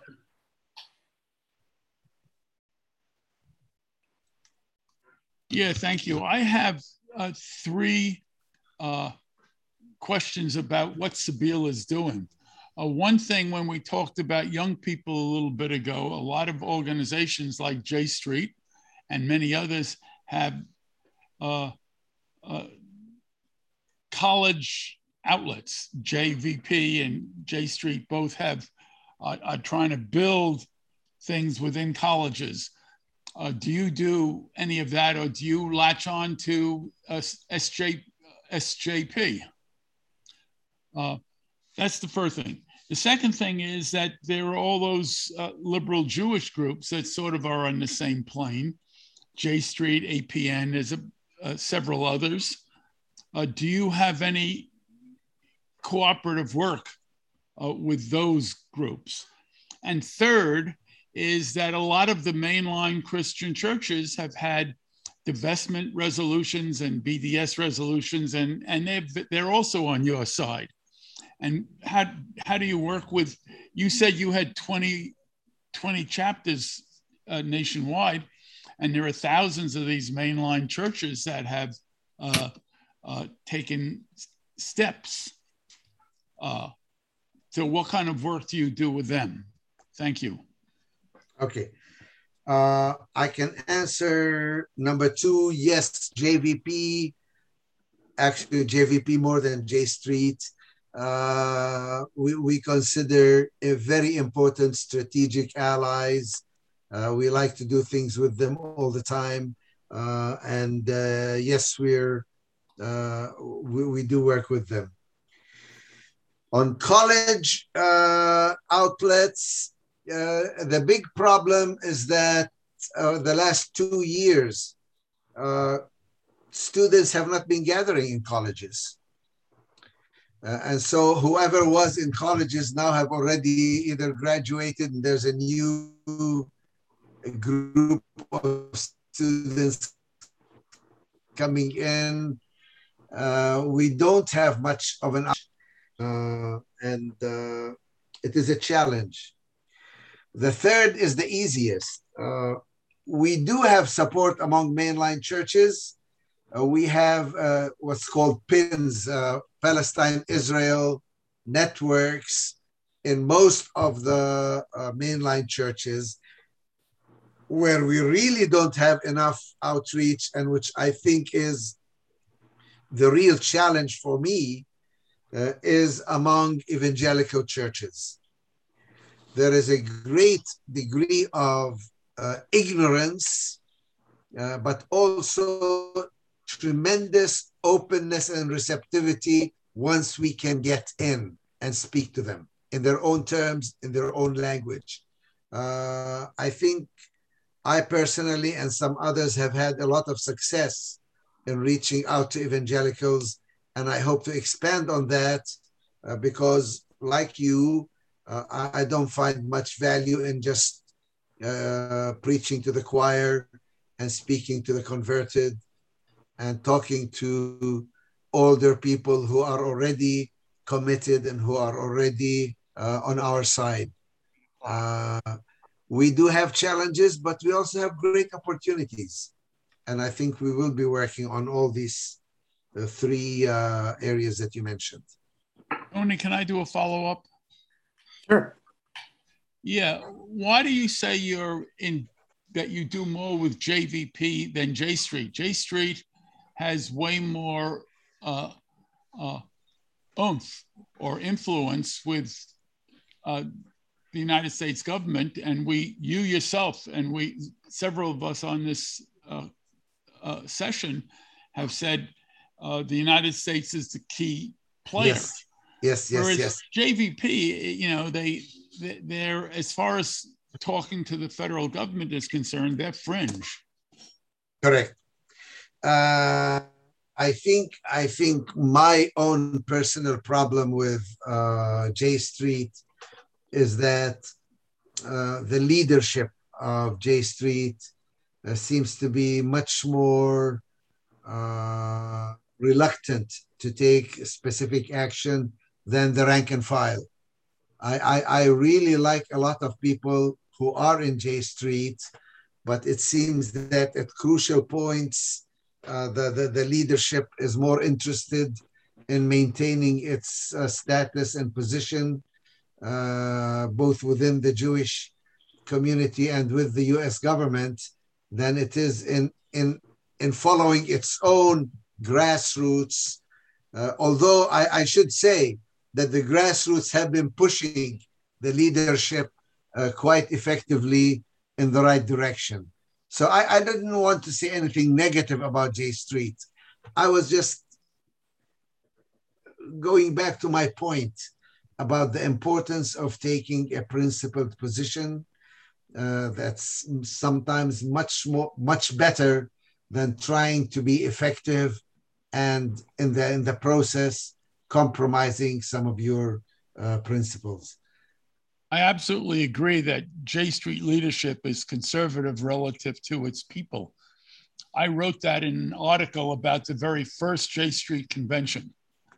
Yeah, thank you. I have three questions about what Sabeel is doing. One thing, when we talked about young people a little bit ago, a lot of organizations like J Street and many others have college outlets. JVP and J Street both have are trying to build things within colleges. Do you do any of that, or do you latch on to SJP? That's the first thing. The second thing is that there are all those liberal Jewish groups that sort of are on the same plane. J Street, APN, there's several others. Do you have any cooperative work with those groups? And third is that a lot of the mainline Christian churches have had divestment resolutions and BDS resolutions, and they're also on your side. And how do you work with, you said you had 20 chapters nationwide, and there are thousands of these mainline churches that have taken steps. So what kind of work do you do with them? Thank you. Okay. I can answer number two. Yes, JVP, actually JVP more than J Street. We consider a very important strategic allies. We like to do things with them all the time. Yes, we do work with them. On college outlets, the big problem is that the last 2 years, students have not been gathering in colleges. And so whoever was in colleges now have already either graduated, and there's a new group of students coming in. We don't have much of an and it is a challenge. The third is the easiest. We do have support among mainline churches. We have what's called PINs, Palestine-Israel networks in most of the mainline churches, where we really don't have enough outreach, and which I think is the real challenge for me, is among evangelical churches. There is a great degree of ignorance, but also tremendous openness and receptivity once we can get in and speak to them in their own terms, in their own language. I think I personally and some others have had a lot of success in reaching out to evangelicals, and I hope to expand on that because, like you, I don't find much value in just preaching to the choir and speaking to the converted and talking to older people who are already committed and who are already on our side. We do have challenges, but we also have great opportunities. And I think we will be working on all these three areas that you mentioned. Tony, can I do a follow-up? Sure. Yeah. Why do you say that you do more with JVP than J Street? J Street has way more oomph or influence with the United States government, and you yourself, and several of us on this session have said the United States is the key player. Yes. Whereas JVP, they're, as far as talking to the federal government is concerned, they're fringe. Correct. I think my own personal problem with J Street is that the leadership of J Street seems to be much more reluctant to take specific action than the rank and file. I really like a lot of people who are in J Street, but it seems that at crucial points, the leadership is more interested in maintaining its status and position, both within the Jewish community and with the US government, than it is in following its own grassroots. Although I should say that the grassroots have been pushing the leadership quite effectively in the right direction. So I didn't want to say anything negative about J Street. I was just going back to my point about the importance of taking a principled position that's sometimes much better than trying to be effective and in the process compromising some of your principles. I absolutely agree that J Street leadership is conservative relative to its people. I wrote that in an article about the very first J Street convention.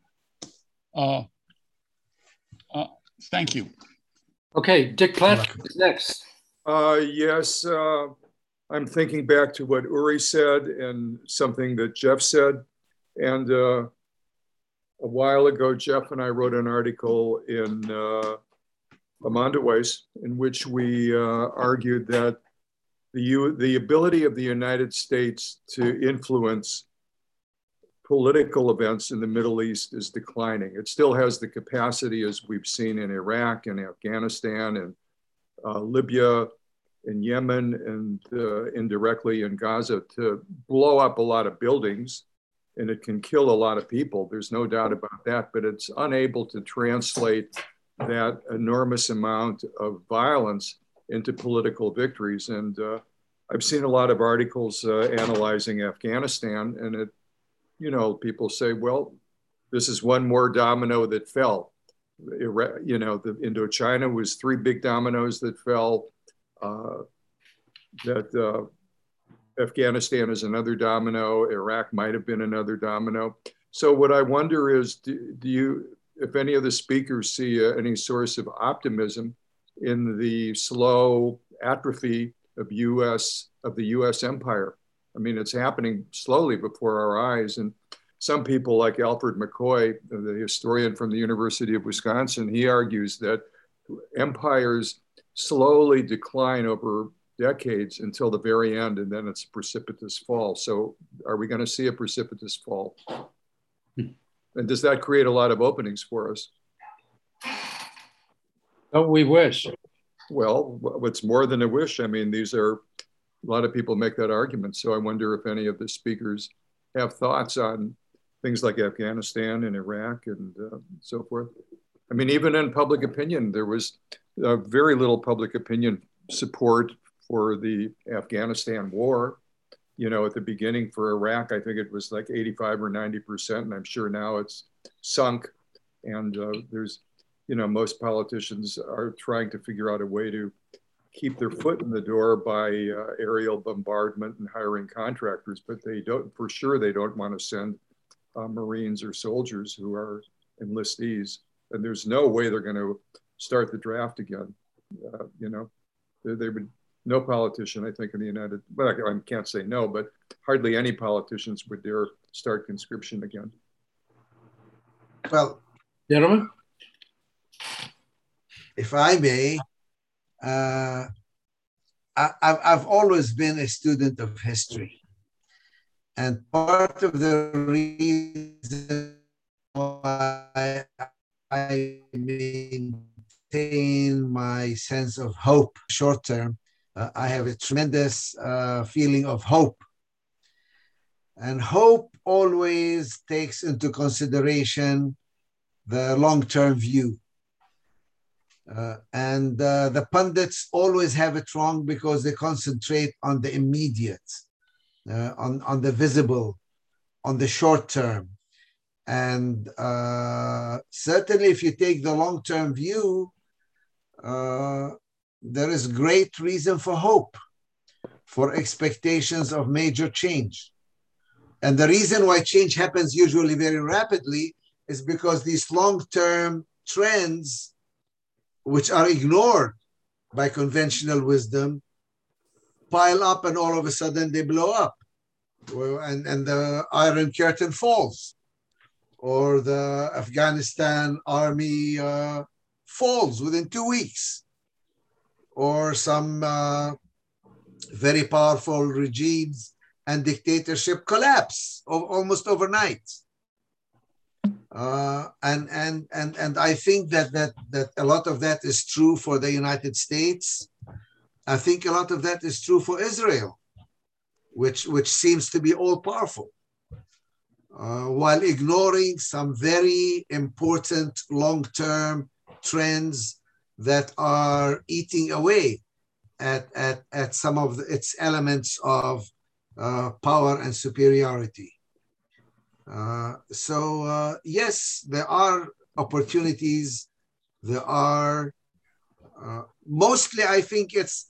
Thank you. Okay, Dick Platt is next. Yes, I'm thinking back to what Uri said and something that Jeff said. And a while ago, Jeff and I wrote an article in Amandawais in which we argued that the ability of the United States to influence political events in the Middle East is declining. It still has the capacity, as we've seen in Iraq and Afghanistan and Libya and Yemen and indirectly in Gaza, to blow up a lot of buildings, and it can kill a lot of people. There's no doubt about that, but it's unable to translate that enormous amount of violence into political victories. And I've seen a lot of articles analyzing Afghanistan, and it, people say, well, this is one more domino that fell. The Indochina was 3 big dominoes that fell. Afghanistan is another domino. Iraq might have been another domino. So what I wonder is, do you, if any of the speakers see any source of optimism in the slow atrophy of the U.S. empire? I mean, it's happening slowly before our eyes. And some people like Alfred McCoy, the historian from the University of Wisconsin, he argues that empires slowly decline over decades until the very end, and then it's a precipitous fall. So are we going to see a precipitous fall? And does that create a lot of openings for us? Oh, we wish. Well, what's more than a wish? I mean, a lot of people make that argument. So I wonder if any of the speakers have thoughts on things like Afghanistan and Iraq and so forth. I mean, even in public opinion, there was very little public opinion support for the Afghanistan war. At the beginning for Iraq, I think it was like 85 or 90%, and I'm sure now it's sunk. And there's, most politicians are trying to figure out a way to keep their foot in the door by aerial bombardment and hiring contractors, but they don't want to send Marines or soldiers who are enlistees. And there's no way they're going to start the draft again, There would no politician, I think, in the United, well, I can't say no, but hardly any politicians would dare start conscription again. Well, Gentlemen? if I may, I've always been a student of history. And part of the reason why I maintain my sense of hope short term, I have a tremendous feeling of hope. And hope always takes into consideration the long-term view. The pundits always have it wrong because they concentrate on the immediate, on the visible, on the short term. And certainly if you take the long-term view, there is great reason for hope, for expectations of major change. And the reason why change happens usually very rapidly is because these long-term trends, which are ignored by conventional wisdom, pile up and all of a sudden they blow up. And the Iron Curtain falls, or the Afghanistan army falls within 2 weeks, or some very powerful regimes and dictatorship collapse almost overnight. And I think that a lot of that is true for the United States. I think a lot of that is true for Israel, which seems to be all powerful, while ignoring some very important long-term trends that are eating away at some of its elements of power and superiority. Yes, there are opportunities. There are mostly, I think it's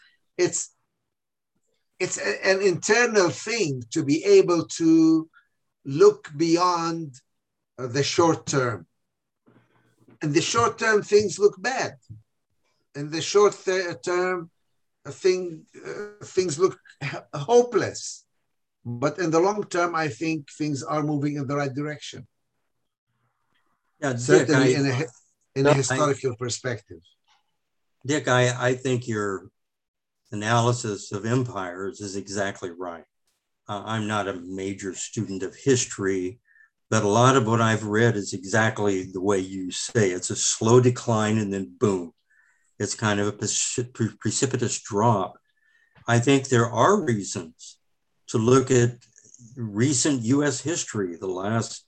an internal thing to be able to look beyond the short term. And the short term things look bad. In the short term, things look hopeless. But in the long term, I think things are moving in the right direction. Yeah, Dick, certainly in a historical perspective. Dick, I think your analysis of empires is exactly right. I'm not a major student of history, but a lot of what I've read is exactly the way you say. It's a slow decline and then boom. It's kind of a precipitous drop. I think there are reasons to look at recent US history, the last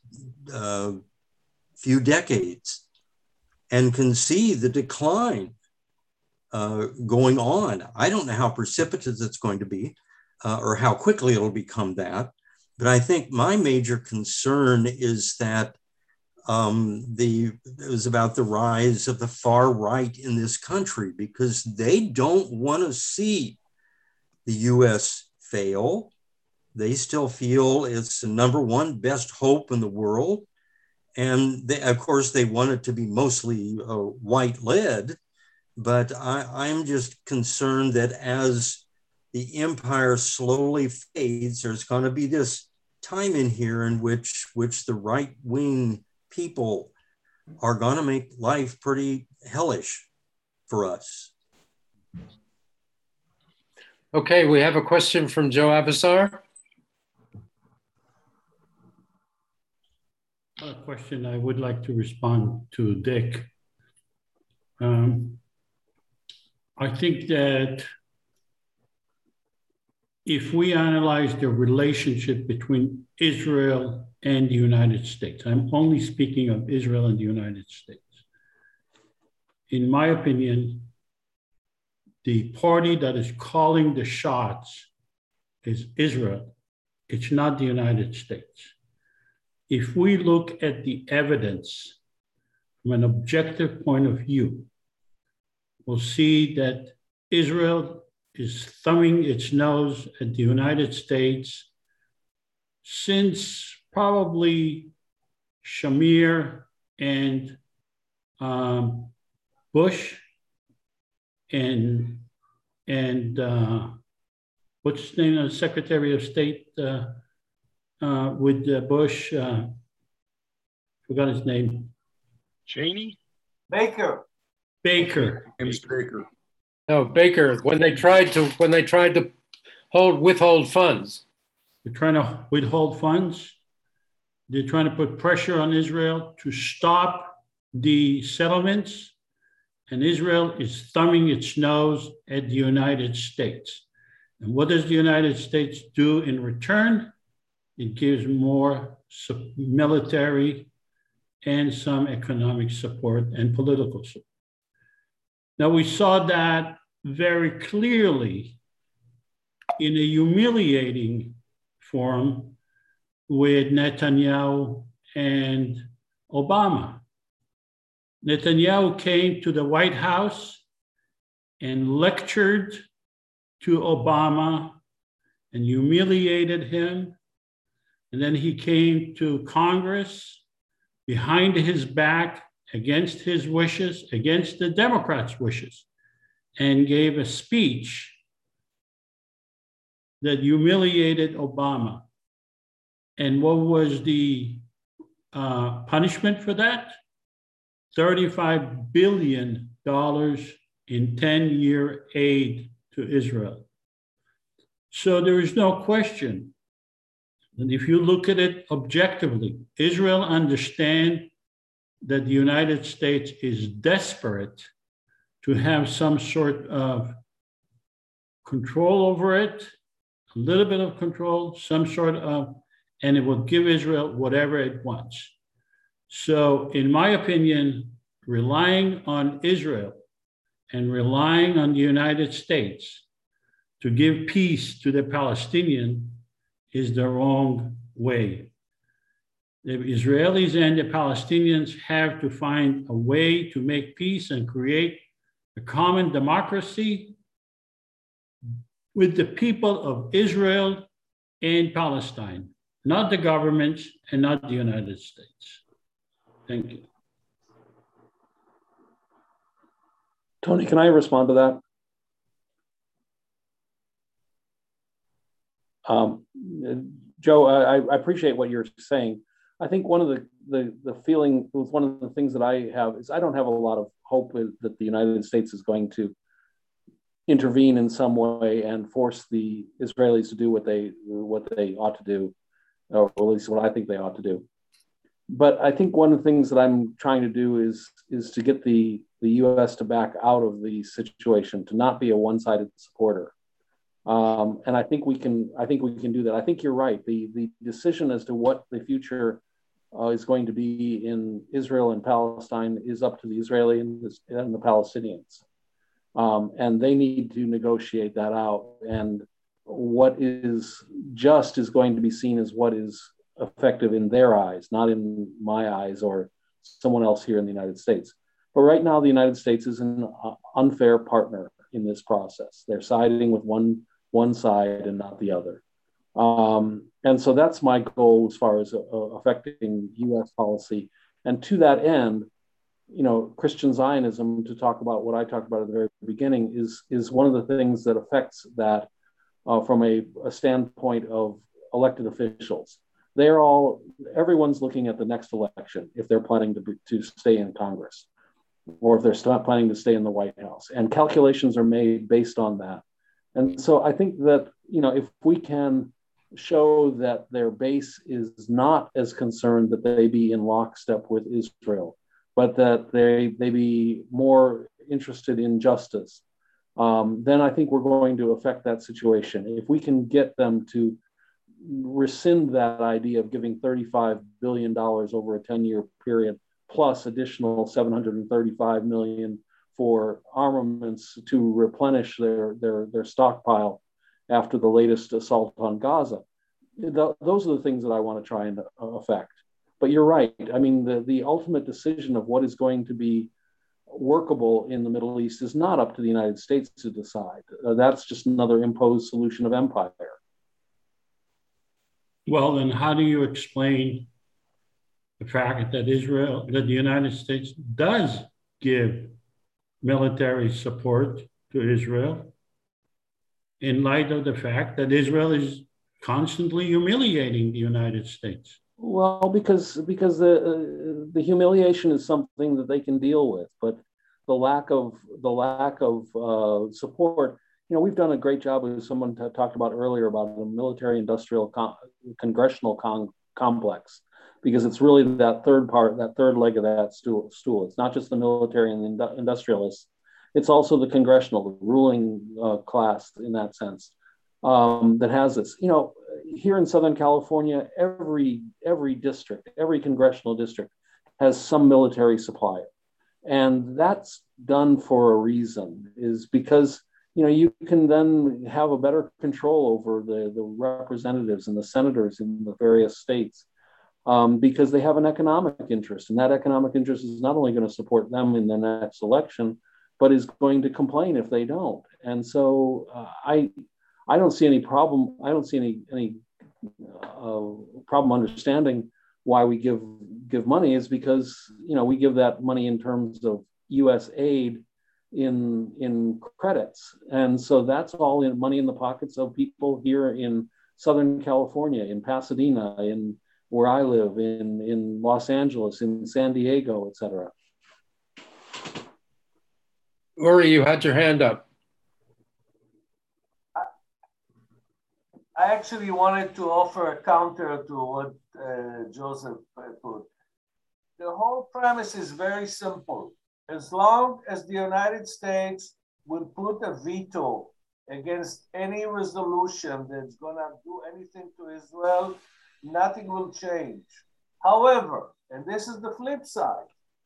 few decades, and can see the decline going on. I don't know how precipitous it's going to be or how quickly it'll become that, but I think my major concern is that it was about the rise of the far right in this country, because they don't want to see the US fail. They still feel it's the number one best hope in the world. And they, of course, they want it to be mostly white-led, but I'm just concerned that as the empire slowly fades, there's going to be this time in here in which the right-wing people are going to make life pretty hellish for us. Okay, we have a question from Joe Abasar. A question I would like to respond to Dick. I think that if we analyze the relationship between Israel and the United States, I'm only speaking of Israel and the United States. In my opinion, the party that is calling the shots is Israel. It's not the United States. If we look at the evidence from an objective point of view, we'll see that Israel is thumbing its nose at the United States since probably Shamir and Bush, and and what's his name, the Secretary of State with Bush, forgot his name. Cheney? Baker. Baker. James Baker. No, Baker, when they tried to withhold funds. They're trying to withhold funds. They're trying to put pressure on Israel to stop the settlements. And Israel is thumbing its nose at the United States. And what does the United States do in return? It gives more military and some economic support and political support. Now, we saw that very clearly in a humiliating form with Netanyahu and Obama. Netanyahu came to the White House and lectured to Obama and humiliated him. And then he came to Congress behind his back, against his wishes, against the Democrats' wishes, and gave a speech that humiliated Obama. And what was the punishment for that? $35 billion in 10-year aid to Israel. So there is no question. And if you look at it objectively, Israel understands that the United States is desperate to have some sort of control over it, a little bit of control, some sort of, and it will give Israel whatever it wants. So in my opinion, relying on Israel and relying on the United States to give peace to the Palestinians is the wrong way. The Israelis and the Palestinians have to find a way to make peace and create a common democracy with the people of Israel and Palestine, not the governments and not the United States. Thank you. Tony, can I respond to that? Joe, I appreciate what you're saying. I think one of the feeling, one of the things that I have is I don't have a lot of hope that the United States is going to intervene in some way and force the Israelis to do what they ought to do, or at least what I think they ought to do. But I think one of the things that I'm trying to do is to get the U.S. to back out of the situation, to not be a one-sided supporter. And I think we can do that. I think you're right. The decision as to what the future is going to be in Israel and Palestine is up to the Israeli and the Palestinians. And they need to negotiate that out. And what is just is going to be seen as what is effective in their eyes, not in my eyes or someone else here in the United States. But right now, the United States is an unfair partner in this process. They're siding with one side and not the other. And so that's my goal as far as affecting U.S. policy. And to that end, Christian Zionism, to talk about what I talked about at the very beginning, is one of the things that affects that from a standpoint of elected officials. Everyone's looking at the next election if they're planning to stay in Congress or if they're planning to stay in the White House. And calculations are made based on that. And so I think that, if we can show that their base is not as concerned that they be in lockstep with Israel, but that they be more interested in justice, then I think we're going to affect that situation. If we can get them to rescind that idea of giving $35 billion over a 10-year period, plus additional $735 million for armaments to replenish their stockpile after the latest assault on Gaza. Those are the things that I want to try and affect. But you're right. I mean, the ultimate decision of what is going to be workable in the Middle East is not up to the United States to decide. That's just another imposed solution of empire. Well, then how do you explain the fact that the United States does give military support to Israel in light of the fact that Israel is constantly humiliating the United States? Well, because the humiliation is something that they can deal with, but the lack of support. You know, we've done a great job, as someone talked about earlier, about the military-industrial congressional complex, because it's really that third leg of that stool. It's not just the military and the industrialists; it's also the congressional, the ruling class in that sense, that has this. You know, here in Southern California, every district, every congressional district has some military supplier. And that's done for a reason, is because, you know, you can then have a better control over the representatives and the senators in the various states, because they have an economic interest. And that economic interest is not only going to support them in the next election, but is going to complain if they don't. And so I don't see any problem. I don't see any problem understanding why we give money, is because, you know, we give that money in terms of U.S. aid in credits, and so that's all in money in the pockets of people here in Southern California, in Pasadena, in where I live, in Los Angeles, in San Diego, etc. Uri, you had your hand up. I actually wanted to offer a counter to what Joseph put. The whole premise is very simple. As long as the United States will put a veto against any resolution that's going to do anything to Israel, nothing will change. However, and this is the flip side,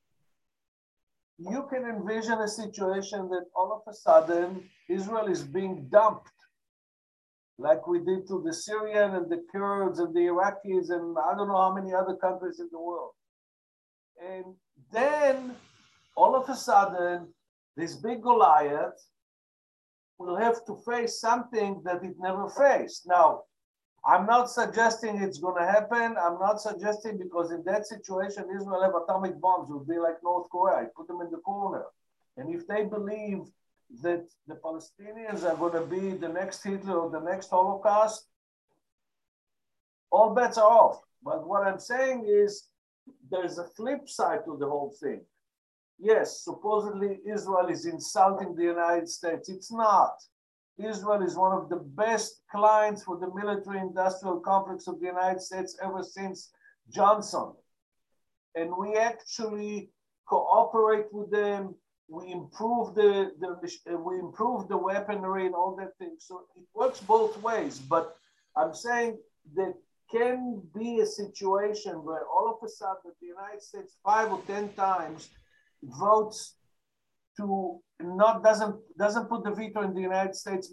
you can envision a situation that all of a sudden Israel is being dumped, like we did to the Syrian and the Kurds and the Iraqis and I don't know how many other countries in the world. And then all of a sudden, this big Goliath will have to face something that it never faced. Now, I'm not suggesting it's going to happen. I'm not suggesting, because in that situation, Israel have atomic bombs. It would be like North Korea. Put them in the corner. And if they believe that the Palestinians are going to be the next Hitler or the next Holocaust, all bets are off. But what I'm saying is there's a flip side to the whole thing. Yes, supposedly Israel is insulting the United States. It's not. Israel is one of the best clients for the military-industrial complex of the United States ever since Johnson. And we actually cooperate with them. We improve the weaponry and all that thing. So it works both ways. But I'm saying there can be a situation where all of a sudden the United States 5 or 10 times votes to doesn't put the veto in the United States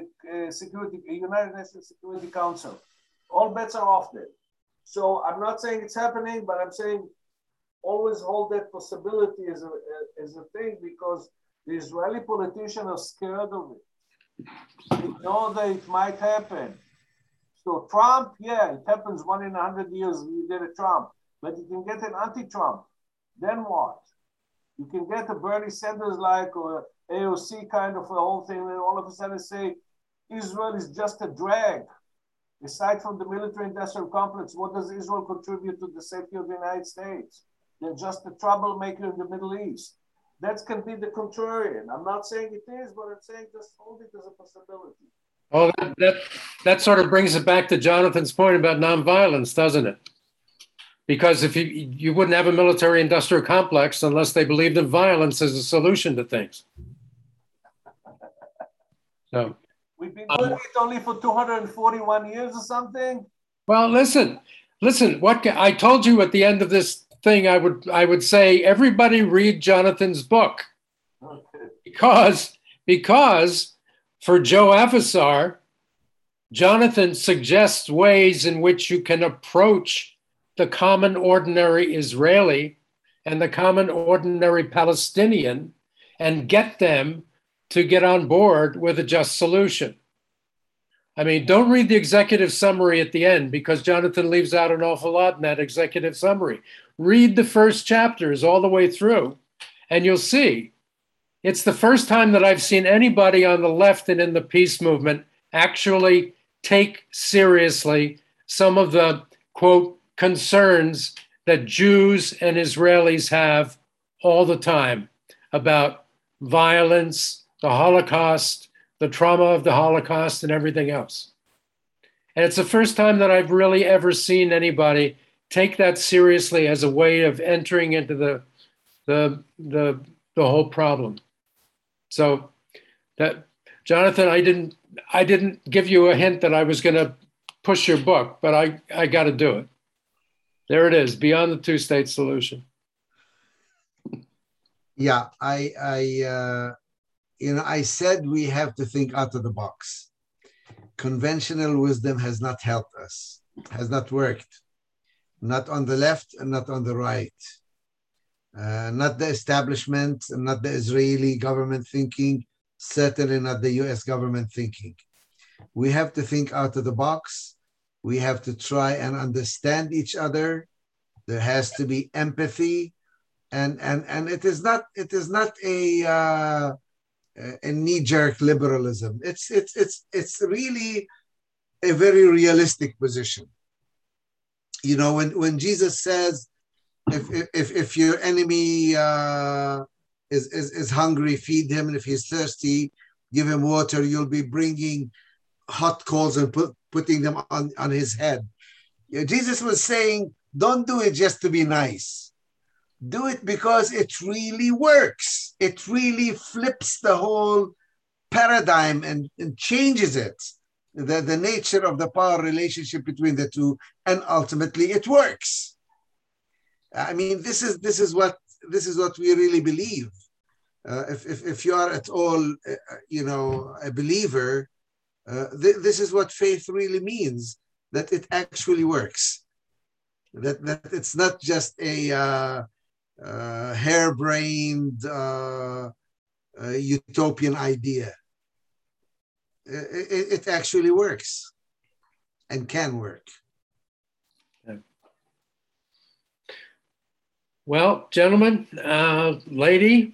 United Nations Security Council. All bets are off there. So I'm not saying it's happening, but I'm saying always hold that possibility as a thing, because the Israeli politicians are scared of it. They know that it might happen. So Trump, yeah, it happens 1 in 100 years. You get a Trump, but you can get an anti-Trump. Then what? You can get a Bernie Sanders-like or AOC kind of a whole thing, and all of a sudden say Israel is just a drag. Aside from the military-industrial complex, what does Israel contribute to the safety of the United States? They're just a troublemaker in the Middle East. That can be the contrarian. I'm not saying it is, but I'm saying just hold it as a possibility. Oh, that sort of brings it back to Jonathan's point about nonviolence, doesn't it? Because if you wouldn't have a military-industrial complex unless they believed in violence as a solution to things. So we've been doing it only for 241 years or something. Well, listen. What I told you at the end of this thing, I would say everybody read Jonathan's book, okay. because for Joe Afasar, Jonathan suggests ways in which you can approach the common ordinary Israeli and the common ordinary Palestinian and get them to get on board with a just solution. I mean, don't read the executive summary at the end, because Jonathan leaves out an awful lot in that executive summary. Read the first chapters all the way through, and you'll see it's the first time that I've seen anybody on the left and in the peace movement actually take seriously some of the, quote, concerns that Jews and Israelis have all the time about violence, the Holocaust, the trauma of the Holocaust, and everything else. And it's the first time that I've really ever seen anybody take that seriously as a way of entering into the whole problem. So that, Jonathan, I didn't give you a hint that I was going to push your book, but I got to do it. There it is, Beyond the Two-State Solution. Yeah, I said we have to think out of the box. Conventional wisdom has not helped us, has not worked, not on the left and not on the right. Not the establishment, not the Israeli government thinking, certainly not the US government thinking. We have to think out of the box. We have to try and understand each other. There has to be empathy, and it is not a knee-jerk liberalism. It's really a very realistic position. You know, when Jesus says, if your enemy is hungry, feed him, and if he's thirsty, give him water. You'll be bringing hot coals and putting them on his head. Jesus was saying, don't do it just to be nice. Do it because it really works. It really flips the whole paradigm and changes it, the nature of the power relationship between the two, and ultimately it works. I mean, this is what we really believe. If you are at all, a believer, this is what faith really means. That it actually works. That it's not just a harebrained utopian idea. It actually works and can work. Well, gentlemen, lady,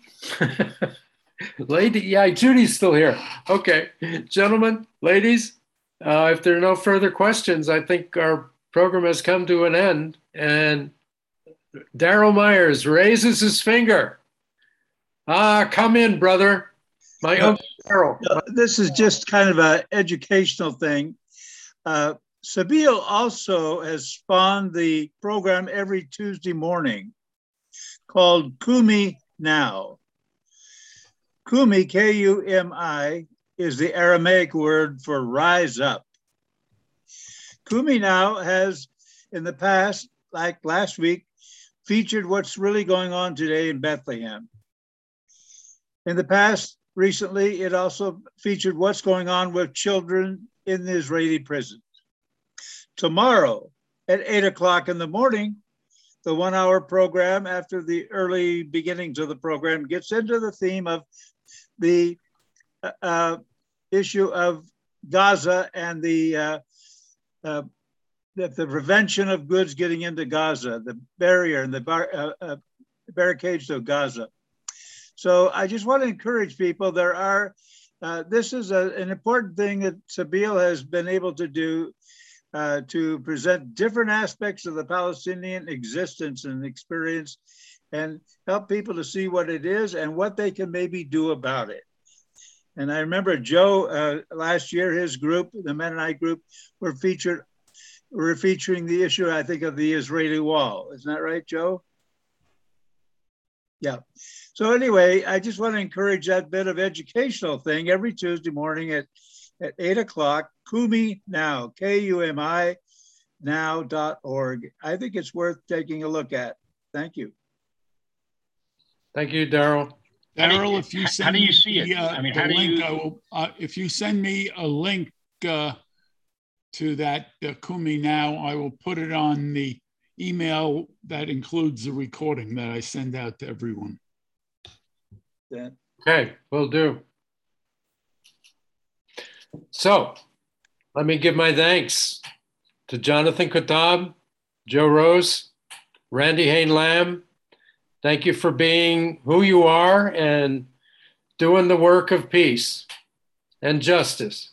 yeah, Judy's still here. Okay, gentlemen, ladies, if there are no further questions, I think our program has come to an end. And Daryl Myers raises his finger. Come in, brother. My uncle Daryl. This is just kind of an educational thing. Sabeel also has spawned the program every Tuesday morning called Kumi Now. Kumi, K-U-M-I, is the Aramaic word for rise up. Kumi Now has, in the past, like last week, featured what's really going on today in Bethlehem. In the past, recently, it also featured what's going on with children in the Israeli prisons. Tomorrow at 8 o'clock in the morning, the 1 hour program after the early beginnings of the program gets into the theme of the issue of Gaza and the prevention of goods getting into Gaza, the barrier and the barricades of Gaza. So I just want to encourage people. There are, this is an important thing that Sabeel has been able to do to present different aspects of the Palestinian existence and experience and help people to see what it is and what they can maybe do about it. And I remember Joe, last year, his group, the Mennonite group, were featuring the issue, I think, of the Israeli wall. Isn't that right, Joe? Yeah. So anyway, I just want to encourage that bit of educational thing every Tuesday morning at 8 o'clock, Kumi Now, K-U-M-I now.org. I think it's worth taking a look at. Thank you. Thank you, Daryl. Daryl, if you send how do you see it? If you send me a link to that Kumi Now, I will put it on the email that includes the recording that I send out to everyone. Okay, will do. So let me give my thanks to Jonathan Kuttab, Joe Rose, Randy Hain Lamb. Thank you for being who you are and doing the work of peace and justice.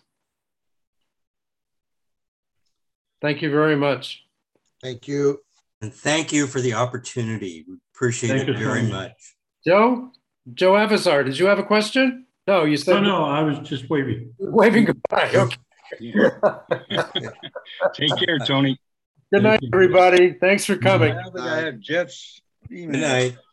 Thank you very much. Thank you. And thank you for the opportunity. We appreciate Thank it you so very much. much. Joe Avazar, did you have a question? No, you said No, I was just waving. waving goodbye. Okay. Take care, Tony. Good night, everybody. Thanks for coming. I don't think I have Jeff's email. Good night.